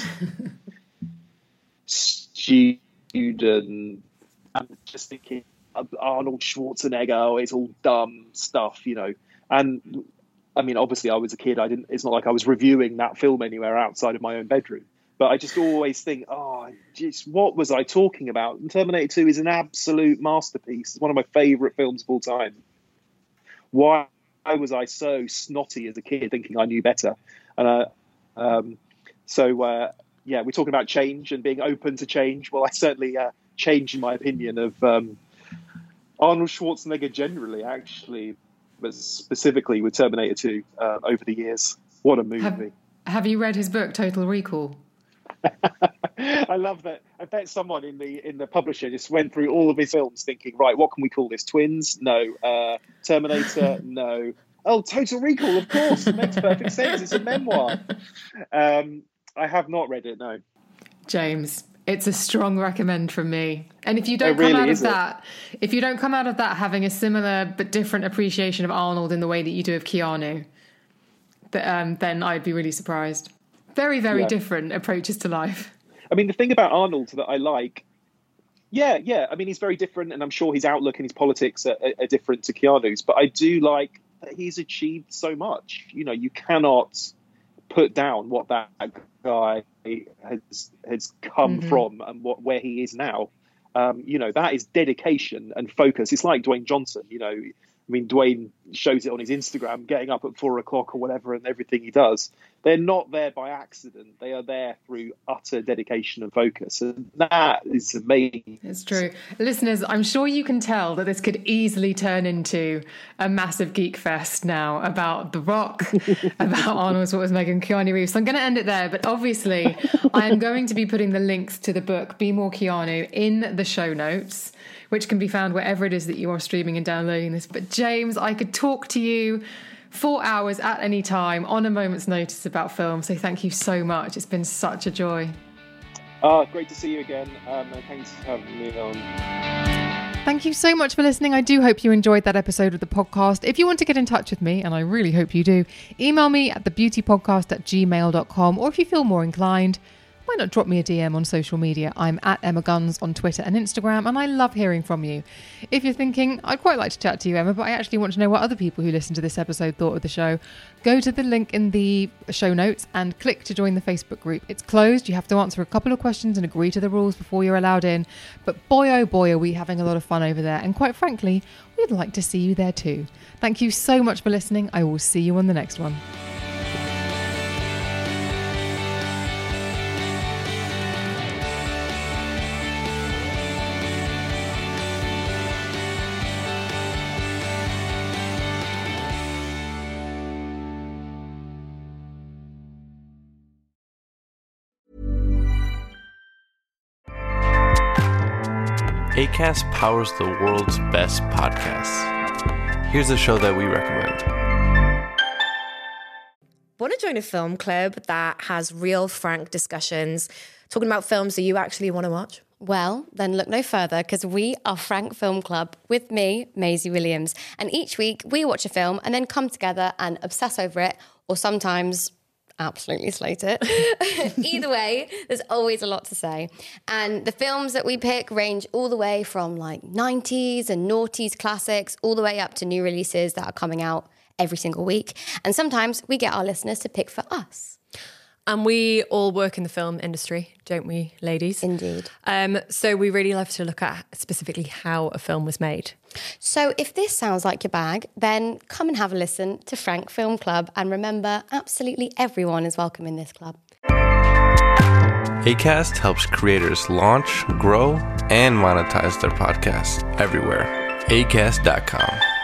student. I'm just thinking, Arnold Schwarzenegger, oh, it's all dumb stuff, you know. And, I mean, obviously I was a kid. I didn't. It's not like I was reviewing that film anywhere outside of my own bedroom. But I just always think, oh, just what was I talking about? And Terminator two is an absolute masterpiece. It's one of my favourite films of all time. Why was I so snotty as a kid thinking I knew better? And uh, um, so, uh, yeah, we're talking about change and being open to change. Well, I certainly uh, changed in my opinion of um, Arnold Schwarzenegger generally, actually, but specifically with Terminator two uh, over the years. What a movie. Have, have you read his book, Total Recall? I love that. I bet someone in the in the publisher just went through all of his films thinking, right, what can we call this? Twins? No. Uh, Terminator? No. Oh, Total Recall, of course. It makes perfect sense. It's a memoir. Um, I have not read it, no. James, it's a strong recommend from me. And if you don't it really come out is of that, it? if you don't come out of that having a similar but different appreciation of Arnold in the way that you do of Keanu, th- um, then I'd be really surprised. Very, very yeah. different approaches to life. I mean, the thing about Arnold that I like, yeah, yeah. I mean, he's very different, and I'm sure his outlook and his politics are, are, are different to Keanu's. But I do like that he's achieved so much. You know, you cannot put down what that guy has has come mm-hmm. from and what where he is now. Um, you know, that is dedication and focus. It's like Dwayne Johnson. You know, I mean, Dwayne shows it on his Instagram, getting up at four o'clock or whatever, and everything he does. They're not there by accident. They are there through utter dedication and focus. And that is amazing. It's true. Listeners, I'm sure you can tell that this could easily turn into a massive geek fest now about The Rock, about Arnold Schwarzenegger and Keanu Reeves. So I'm going to end it there. But obviously, I am going to be putting the links to the book, Be More Keanu, in the show notes, which can be found wherever it is that you are streaming and downloading this. But James, I could talk to you for hours at any time on a moment's notice about film. So thank you so much. It's been such a joy. Oh, great to see you again. Um, and thanks for having me on. Thank you so much for listening. I do hope you enjoyed that episode of the podcast. If you want to get in touch with me, and I really hope you do, email me at the beauty podcast at gmail dot com, or if you feel more inclined, why not drop me a D M on social media? I'm at Emma Guns on Twitter and Instagram, and I love hearing from you. If you're thinking, I'd quite like to chat to you, Emma, but I actually want to know what other people who listen to this episode thought of the show, go to the link in the show notes and click to join the Facebook group. It's closed. You have to answer a couple of questions and agree to the rules before you're allowed in. But boy, oh boy, are we having a lot of fun over there. And quite frankly, we'd like to see you there too. Thank you so much for listening. I will see you on the next one. Acast powers the world's best podcasts. Here's a show that we recommend. Want to join a film club that has real, frank discussions, talking about films that you actually want to watch? Well, then look no further, because we are Frank Film Club with me, Maisie Williams. And each week we watch a film and then come together and obsess over it, or sometimes absolutely slate it. Either way, there's always a lot to say. And the films that we pick range all the way from like nineties and noughties classics, all the way up to new releases that are coming out every single week. And sometimes we get our listeners to pick for us. And we all work in the film industry, don't we, ladies? Indeed. Um, so we really love to look at specifically how a film was made. So if this sounds like your bag, then come and have a listen to Frank Film Club. And remember, absolutely everyone is welcome in this club. Acast helps creators launch, grow, and monetize their podcasts everywhere. acast dot com.